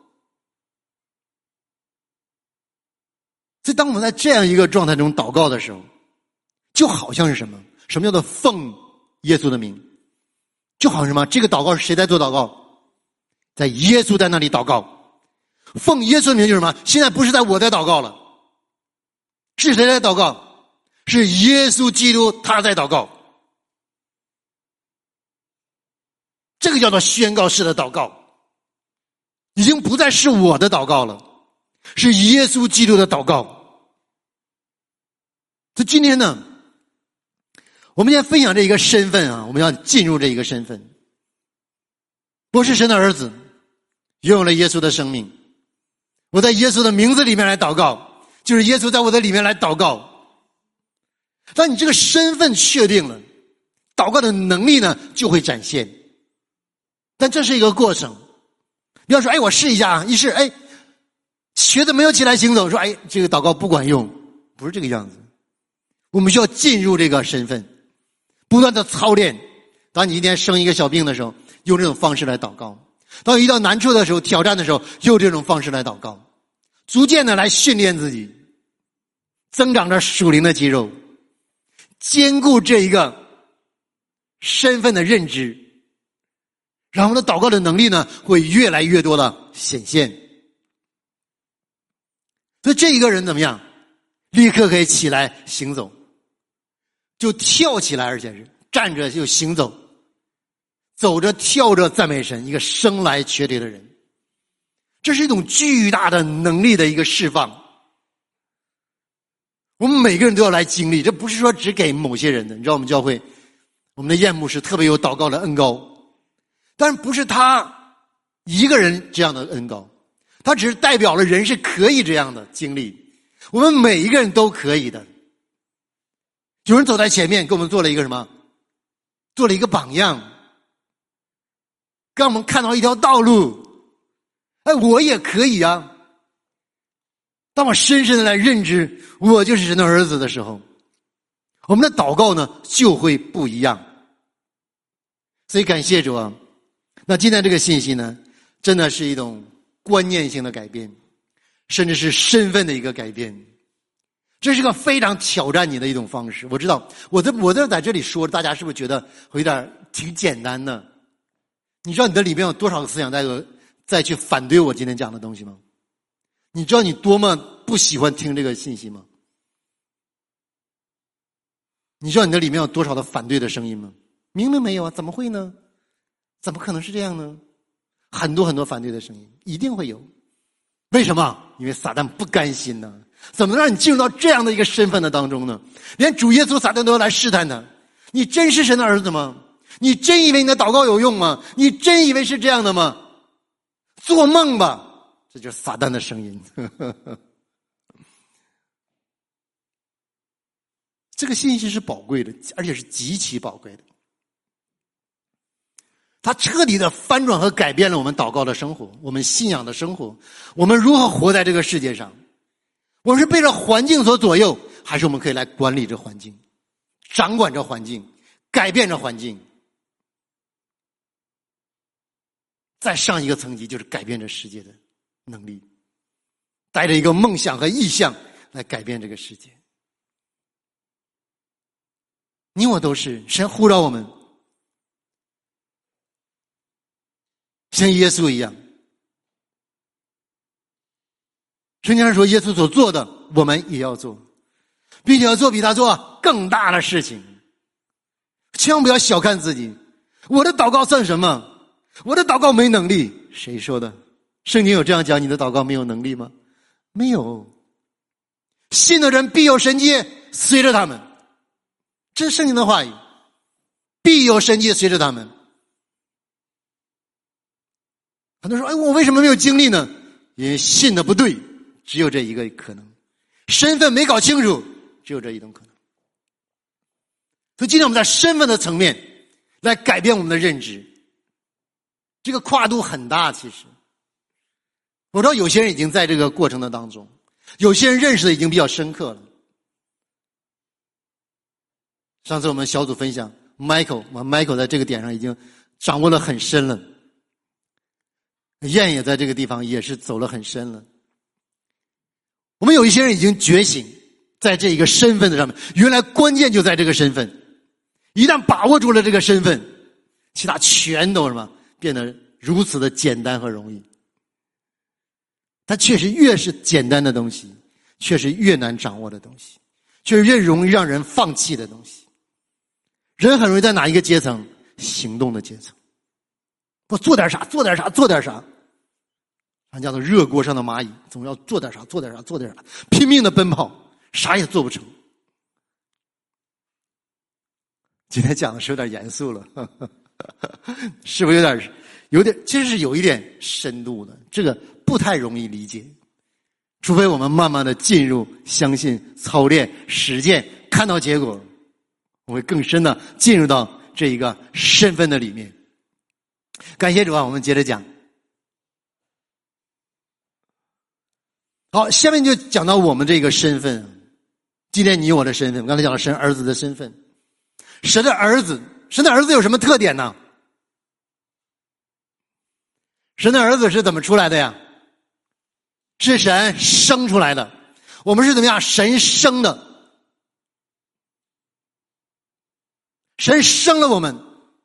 所以当我们在这样一个状态中祷告的时候，就好像是什么？什么叫做奉耶稣的名？就好像什么？这个祷告是谁在做祷告？在耶稣在那里祷告。奉耶稣的名就是什么？现在不是在我在祷告了，是谁在祷告？是耶稣基督他在祷告。这个叫做宣告式的祷告，已经不再是我的祷告了，是耶稣基督的祷告。所以今天呢，我们先分享这一个身份啊，我们要进入这一个身份。我是神的儿子，拥有了耶稣的生命，我在耶稣的名字里面来祷告，就是耶稣在我的里面来祷告。当你这个身份确定了，祷告的能力呢就会展现。但这是一个过程，不要说哎我试一下啊，一试哎瘸子没有起来行走，说哎这个祷告不管用，不是这个样子。我们需要进入这个身份，不断的操练。当你一天生一个小病的时候，用这种方式来祷告；当遇到难处的时候、挑战的时候，用这种方式来祷告，逐渐的来训练自己，增长着属灵的肌肉，兼顾这一个身份的认知，然后呢，祷告的能力呢会越来越多的显现。所以这一个人怎么样？立刻可以起来行走，就跳起来，而且是站着就行走，走着跳着赞美神，一个生来瘸腿的人，这是一种巨大的能力的一个释放。我们每个人都要来经历，这不是说只给某些人的。你知道我们教会，我们的燕牧师特别有祷告的恩膏，但是不是他一个人这样的恩膏，他只是代表了人是可以这样的经历，我们每一个人都可以的。有人走在前面给我们做了一个什么？做了一个榜样，让我们看到一条道路。哎，我也可以啊。当我深深的来认知我就是神的儿子的时候，我们的祷告呢就会不一样。所以感谢主啊，那今天这个信息呢真的是一种观念性的改变，甚至是身份的一个改变。这是个非常挑战你的一种方式。我知道我在我在在这里说，大家是不是觉得有点挺简单的？你知道你的里面有多少个思想在再去反对我今天讲的东西吗？你知道你多么不喜欢听这个信息吗？你知道你的里面有多少的反对的声音吗？明明没有啊，怎么会呢？怎么可能是这样呢？很多很多反对的声音一定会有。为什么？因为撒旦不甘心呢。怎么能让你进入到这样的一个身份的当中呢？连主耶稣撒旦都要来试探他。你真是神的儿子吗？你真以为你的祷告有用吗？你真以为是这样的吗？做梦吧！这就是撒旦的声音。这个信息是宝贵的，而且是极其宝贵的。它彻底的翻转和改变了我们祷告的生活，我们信仰的生活，我们如何活在这个世界上。我们是被这环境所左右，还是我们可以来管理这环境，掌管这环境，改变这环境。 再上一个层级，就是改变这世界的能力，带着一个梦想和意向来改变这个世界。你我都是，神呼召我们像耶稣一样。圣经上说，耶稣所做的我们也要做，并且要做比他做更大的事情。千万不要小看自己，我的祷告算什么？我的祷告没能力。谁说的？圣经有这样讲你的祷告没有能力吗？没有。信的人必有神迹随着他们，这是圣经的话语，必有神迹随着他们。很多人说，哎，我为什么没有经历呢？因为信的不对，只有这一个可能。身份没搞清楚，只有这一种可能。所以今天我们在身份的层面来改变我们的认知，这个跨度很大。其实我知道有些人已经在这个过程的当中，有些人认识的已经比较深刻了。上次我们小组分享 Michael， Michael 在这个点上已经掌握了很深了，燕也在这个地方也是走了很深了。我们有一些人已经觉醒，在这一个身份的上面，原来关键就在这个身份，一旦把握住了这个身份，其他全都什么变得如此的简单和容易。它确实越是简单的东西，确实越难掌握的东西，确实越容易让人放弃的东西。人很容易在哪一个阶层？行动的阶层。我做点啥，做点啥，做点啥。咱叫做热锅上的蚂蚁，总要做点啥，做点啥，做点啥，拼命的奔跑，啥也做不成。今天讲的是有点严肃了，呵呵是不是有点有点其实是有一点深度的，这个不太容易理解，除非我们慢慢的进入相信操练实践，看到结果，我会更深的进入到这一个身份的里面。感谢主啊，我们接着讲。好，下面就讲到我们这个身份，今天你我的身份，我刚才讲了神儿子的身份。神的儿子，神的儿子有什么特点呢？神的儿子是怎么出来的呀？是神生出来的。我们是怎么样？神生的。神生了我们。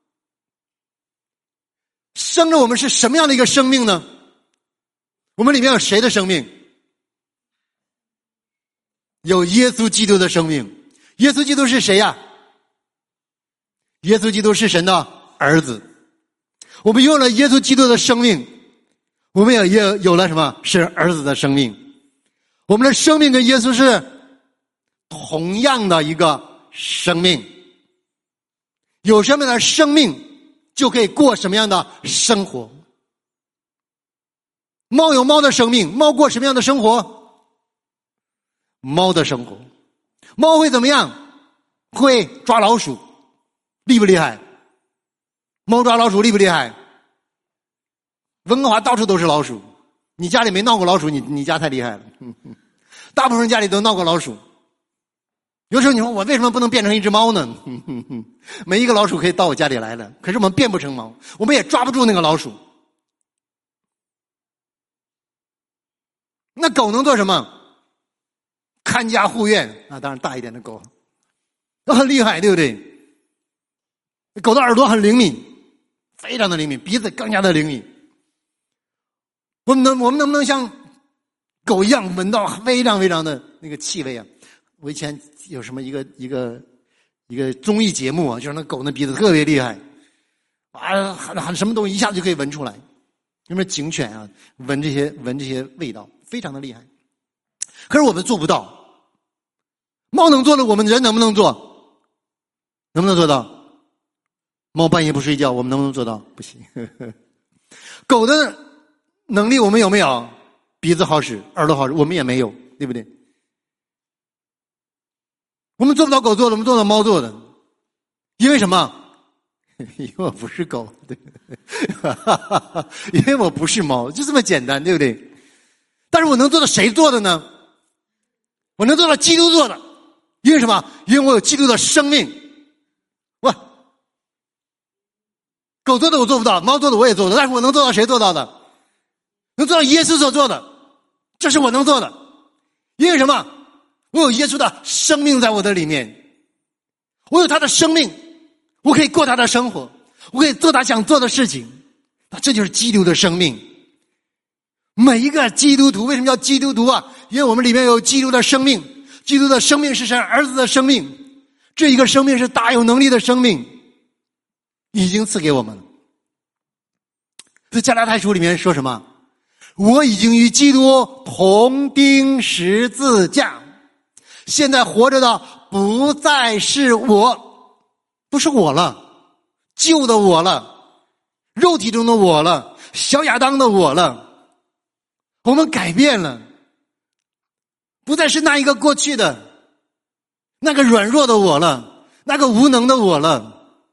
生了我们是什么样的一个生命呢？我们里面有谁的生命？有耶稣基督的生命。耶稣基督是谁呀？耶稣基督是神的儿子。我们有了耶稣基督的生命，我们也也有了什么？是儿子的生命。我们的生命跟耶稣是同样的一个生命。有什么样的生命，就可以过什么样的生活。猫有猫的生命，猫过什么样的生活？猫的生活。猫会怎么样？会抓老鼠，厉不厉害？猫抓老鼠厉不厉害？温哥华到处都是老鼠，你家里没闹过老鼠，你你家太厉害了。大部分人家里都闹过老鼠。有时候你说我为什么不能变成一只猫呢？每一个老鼠可以到我家里来了，可是我们变不成猫，我们也抓不住那个老鼠。那狗能做什么？看家护院啊，当然大一点的狗都很厉害，对不对？狗的耳朵很灵敏，非常的灵敏，鼻子更加的灵敏。我们能我们能不能像狗一样闻到非常非常的那个气味啊？我以前有什么一个一个一个综艺节目啊，就是那狗那鼻子特别厉害，啊，很很什么东西一下子就可以闻出来。有没有警犬啊？闻这些闻这些味道，非常的厉害。可是我们做不到。猫能做的，我们人能不能做？能不能做到？猫半夜不睡觉，我们能不能做到？不行。狗的能力我们有没有？鼻子好使，耳朵好使，我们也没有，对不对？我们做不到狗做的，我们做到猫做的。因为什么？因为我不是狗，对。因为我不是猫，就这么简单，对不对？但是我能做到谁做的呢？我能做到基督做的。因为什么？因为我有基督的生命。哇！ 狗做的我做不到，猫做的我也做不到，但是我能做到谁做到的？能做到耶稣所做的，这是我能做的。因为什么？我有耶稣的生命在我的里面，我有他的生命，我可以过他的生活，我可以做他想做的事情。那这就是基督的生命。每一个基督徒为什么叫基督徒啊？因为我们里面有基督的生命，基督的生命是神儿子的生命，这一个生命是大有能力的生命，已经赐给我们了。在加拉太书里面说什么？我已经与基督同钉十字架，现在活着的不再是我，不是我了，旧的我了，肉体中的我了，小亚当的我了，我们改变了，不再是那一个过去的那个软弱的我了，那个无能的我了。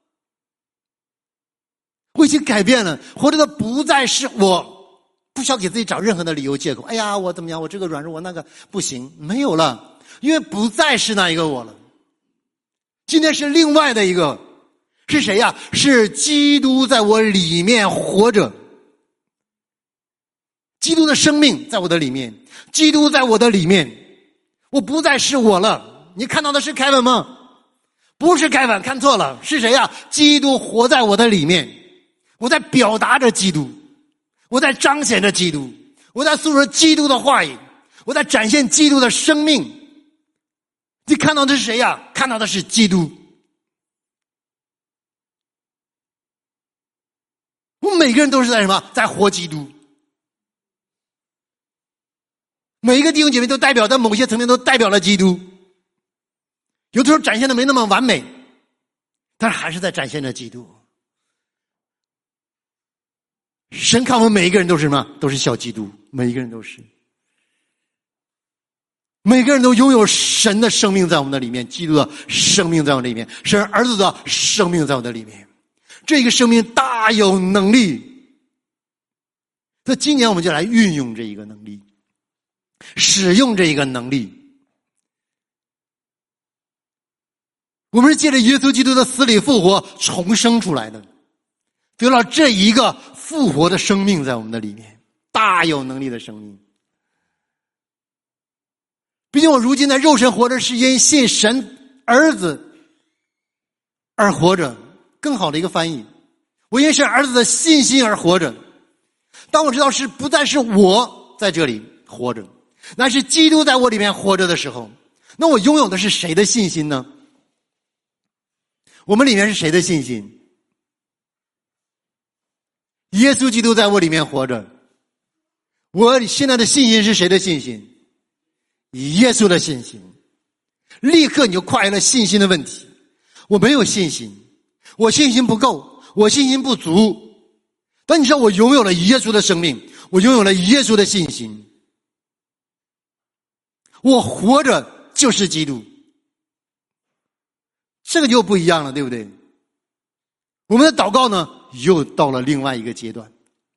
我已经改变了，活着的不再是我，不需要给自己找任何的理由借口。哎呀，我怎么样？我这个软弱，我那个不行，没有了，因为不再是那一个我了。今天是另外的一个，是谁呀？是基督在我里面活着，基督的生命在我的里面，基督在我的里面，我不再是我了。你看到的是凯文吗？不是凯文，看错了，是谁呀？基督活在我的里面。我在表达着基督，我在彰显着基督，我在诉说基督的话语，我在展现基督的生命。你看到的是谁呀？看到的是基督。我们每个人都是在什么？在活基督。每一个弟兄姐妹都代表在某些层面都代表了基督，有的时候展现的没那么完美，但是还是在展现着基督。神看我们每一个人都是什么？都是小基督，每一个人都是，每个人都拥有神的生命在我们的里面，基督的生命在我们里面，神儿子的生命在我的里面，这个生命大有能力。所以今年我们就来运用这一个能力，使用这一个能力。我们是借着耶稣基督的死里复活重生出来的，得到这一个复活的生命在我们的里面，大有能力的生命。毕竟我如今在肉身活着是因信神儿子而活着，更好的一个翻译，我因神儿子的信心而活着。当我知道是不再是我在这里活着，那是基督在我里面活着的时候，那我拥有的是谁的信心呢？我们里面是谁的信心？耶稣基督在我里面活着，我现在的信心是谁的信心？耶稣的信心。立刻你就跨越了信心的问题。我没有信心，我信心不够，我信心不足。但你知道我拥有了耶稣的生命，我拥有了耶稣的信心，我活着就是基督，这个就不一样了，对不对？我们的祷告呢又到了另外一个阶段。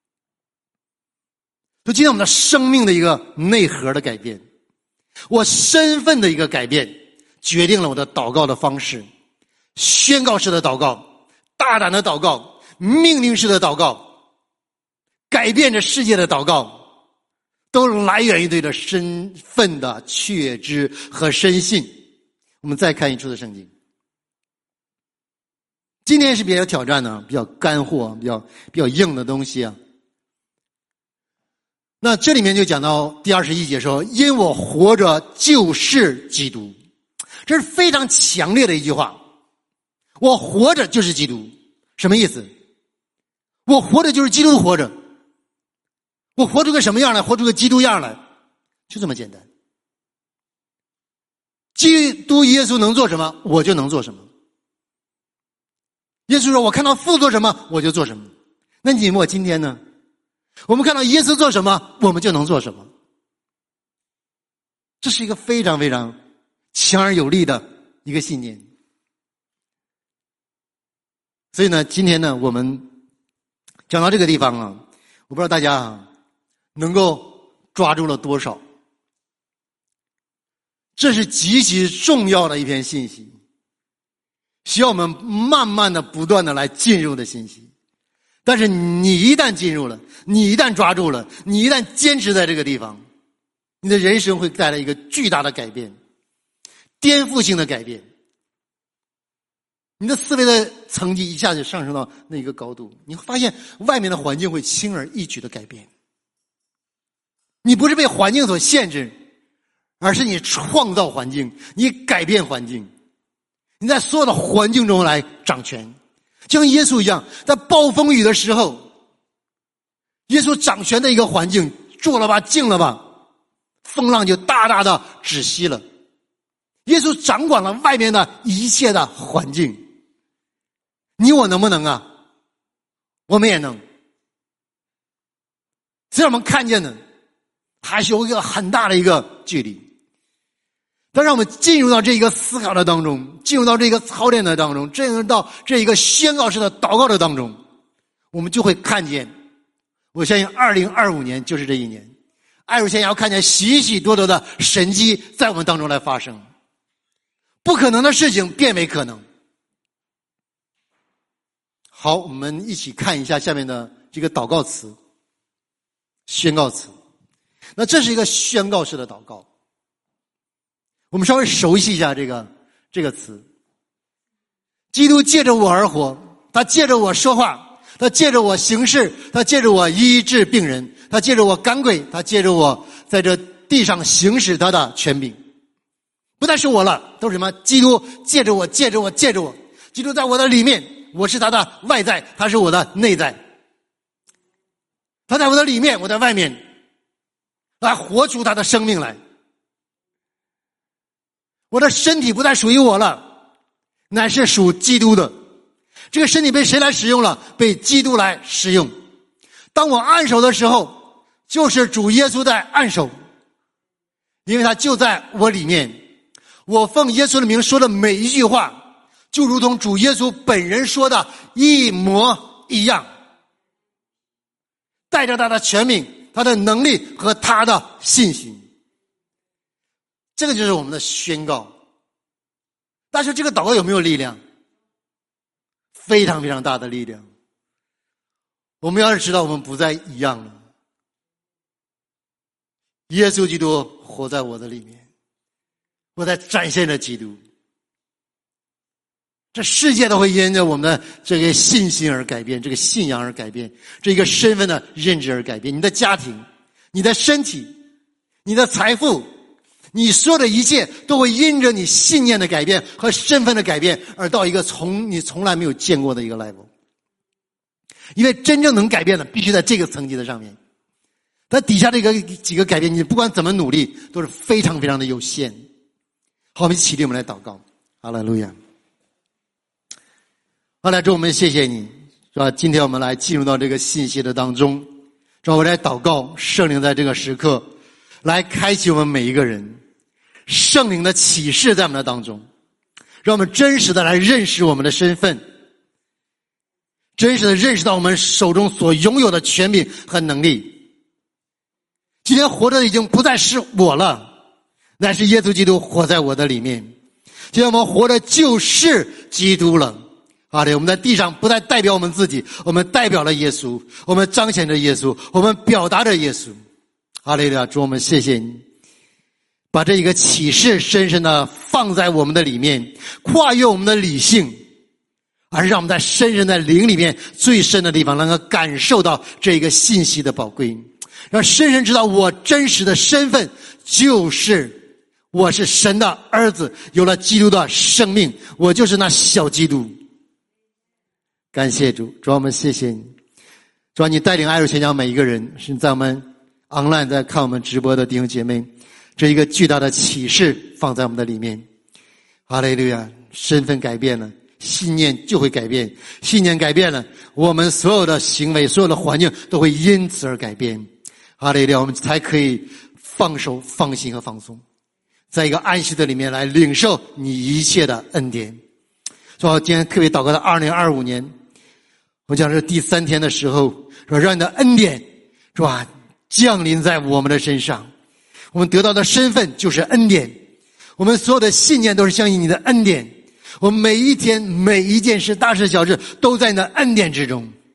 就今天我们的生命的一个内核的改变，我身份的一个改变，决定了我的祷告的方式。宣告式的祷告，大胆的祷告，命令式的祷告，改变着世界的祷告，都来源于对着身份的确知和深信。我们再看一处的圣经。今天是比较挑战的，比较干货，比较比较硬的东西啊。那这里面就讲到第二十一节说，因我活着就是基督，这是非常强烈的一句话。我活着就是基督，什么意思？我活着就是基督活着。我活出个什么样来？活出个基督样来，就这么简单。基督耶稣能做什么，我就能做什么。耶稣说我看到父做什么我就做什么。那你我今天呢？我们看到耶稣做什么我们就能做什么。这是一个非常非常强而有力的一个信念。所以呢，今天呢我们讲到这个地方啊，我不知道大家啊能够抓住了多少。这是极其重要的一篇信息，需要我们慢慢的不断的来进入的信息。 但是你一旦进入了，你一旦抓住了，你一旦坚持在这个地方，你的人生会带来一个巨大的改变，颠覆性的改变。你的思维的层级一下就上升到那个高度，你会发现外面的环境会轻而易举的改变。你不是被环境所限制，而是你创造环境，你改变环境，你在所有的环境中来掌权。就像耶稣一样，在暴风雨的时候，耶稣掌权的一个环境，住了吧，静了吧，风浪就大大的止息了。耶稣掌管了外面的一切的环境。你我能不能啊？我们也能。虽然我们看见的还是有一个很大的一个距离，但让我们进入到这一个思考的当中，进入到这个操练的当中，进入到这一个宣告式的祷告的当中，我们就会看见，我相信二零二五年就是这一年，爱如先要看见许许多多的神迹在我们当中来发生，不可能的事情变为可能。好，我们一起看一下下面的这个祷告词，宣告词。那这是一个宣告式的祷告，我们稍微熟悉一下这个这个词。基督借着我而活，他借着我说话，他借着我行事，他借着我医治病人，他借着我赶鬼，他借着我在这地上行使他的权柄。不再是我了，都是什么？基督借着我，借着我，借着我。基督在我的里面，我是他的外在，他是我的内在。他在我的里面，我在外面，来活出他的生命来。我的身体不再属于我了，乃是属基督的。这个身体被谁来使用了？被基督来使用。当我按手的时候，就是主耶稣在按手，因为他就在我里面。我奉耶稣的名说的每一句话，就如同主耶稣本人说的一模一样，带着他的权柄，他的能力和他的信心。这个就是我们的宣告。但是这个祷告有没有力量？非常非常大的力量。我们要是知道我们不再一样了，耶稣基督活在我的里面，我在展现着基督，这世界都会因着我们的这个信心而改变，这个信仰而改变，这个身份的认知而改变。你的家庭，你的身体，你的财富，你所有的一切都会因着你信念的改变和身份的改变而到一个从你从来没有见过的一个 level。 因为真正能改变的必须在这个层级的上面，在底下这个几个改变你不管怎么努力都是非常非常的有限。好，我们起立，我们来祷告。哈利路亚。好了，主，我们谢谢你，是吧？今天我们来进入到这个信息的当中，主，我来祷告，圣灵在这个时刻来开启我们每一个人，圣灵的启示在我们的当中，让我们真实的来认识我们的身份，真实的认识到我们手中所拥有的权柄和能力。今天活着已经不再是我了，乃是耶稣基督活在我的里面。今天我们活着就是基督了。啊，对，我们在地上不再代表我们自己，我们代表了耶稣，我们彰显着耶稣，我们表达着耶稣。哈利路亚，主，我们谢谢你，把这一个启示深深的放在我们的里面，跨越我们的理性，而是让我们在深深的灵里面最深的地方能够感受到这一个信息的宝贵，让深深知道我真实的身份就是我是神的儿子，有了基督的生命，我就是那小基督。感谢主，主，我们谢谢你，主，你带领爱如全家每一个人，是在我们 online 在看我们直播的弟兄姐妹，这一个巨大的启示放在我们的里面。哈利路亚，身份改变了，信念就会改变，信念改变了，我们所有的行为，所有的环境都会因此而改变。哈利路亚，我们才可以放手放心和放松，在一个安息的里面来领受你一切的恩典。所以我今天特别祷告到二零二五年，我讲是第三天的时候，说让你的恩典是吧降临在我们的身上，我们得到的身份就是恩典，我们所有的信念都是相信你的恩典，我们每一天每一件事大事小事都在你的恩典之中。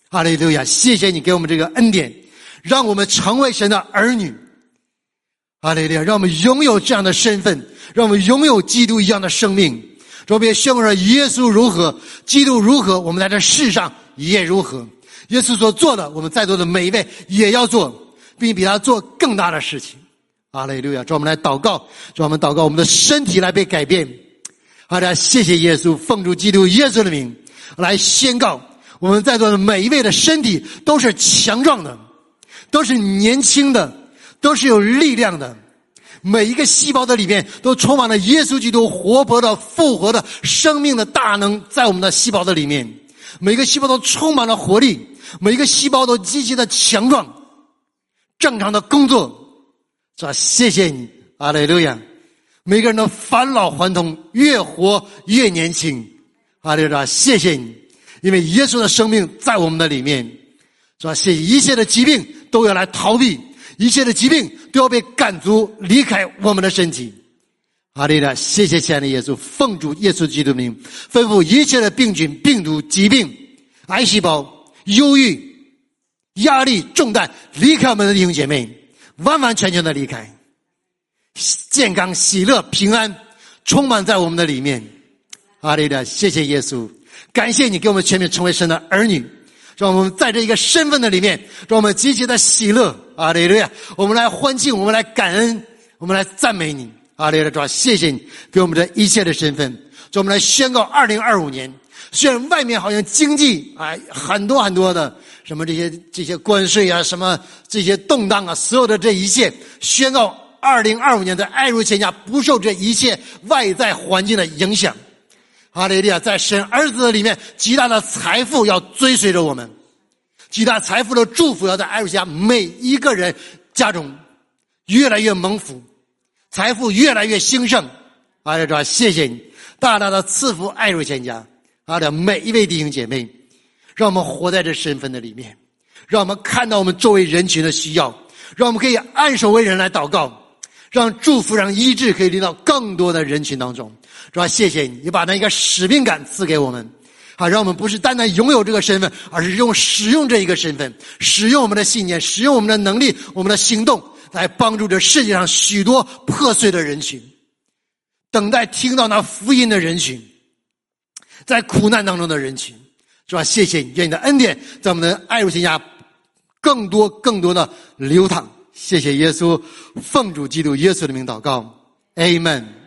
哈利路亚！谢谢你给我们这个恩典，让我们成为神的儿女。哈利路亚！让我们拥有这样的身份，让我们拥有基督一样的生命。主，我们也宣告说，耶稣如何，基督如何，我们在这世上也如何。耶稣所做的，我们在座的每一位也要做，并比他做更大的事情。哈利路亚！主，我们来祷告，主，我们祷告，我们的身体来被改变。好的，谢谢耶稣，奉主基督耶稣的名来宣告，我们在座的每一位的身体都是强壮的，都是年轻的，都是有力量的。每一个细胞的里面都充满了耶稣基督活泼的复活的生命的大能，在我们的细胞的里面，每个细胞都充满了活力，每一个细胞都极其的强壮，正常的工作。是吧？谢谢你，哈利路亚！每个人都返老还童，越活越年轻。哈利路亚！谢谢你，因为耶稣的生命在我们的里面，是吧？谢谢，一切的疾病都要来逃避，一切的疾病都要被赶逐离开我们的身体。哈利路亚！谢谢亲爱的耶稣，奉主耶稣基督的名，吩咐一切的病菌、病毒、疾病、癌细胞、忧郁、压力、重担离开我们的弟兄姐妹，完完全全的离开。健康、喜乐、平安充满在我们的里面。哈利路亚！谢谢耶稣，感谢你给我们全面成为神的儿女，让我们在这一个身份的里面，让我们极其的喜乐。哈利路亚！我们来欢庆，我们来感恩，我们来赞美你。哈利路亚！谢谢你给我们这一切的身份。我们来宣告二零二五年，虽然外面好像经济啊很多很多的什么这些这些关税啊，什么这些动荡啊，所有的这一切，宣告二零二五年的爱如千家不受这一切外在环境的影响。哈利路亚！在神儿子的里面，极大的财富要追随着我们，极大财富的祝福要在爱如千家每一个人家中越来越蒙福，财富越来越兴盛。哈利路亚！谢谢你大大的赐福爱如千家。哈利路亚！每一位弟兄姐妹，让我们活在这身份的里面，让我们看到我们周围人群的需要，让我们可以按手为人来祷告，让祝福让医治可以临到更多的人群当中。主啊，谢谢你，你把那一个使命感赐给我们，啊，让我们不是单单拥有这个身份，而是用使用这一个身份，使用我们的信念，使用我们的能力，我们的行动，来帮助这世界上许多破碎的人群，等待听到那福音的人群，在苦难当中的人群。主啊，谢谢你，愿你的恩典在我们的爱如千家更多更多的流淌。谢谢耶稣，奉主基督耶稣的名祷告， Amen。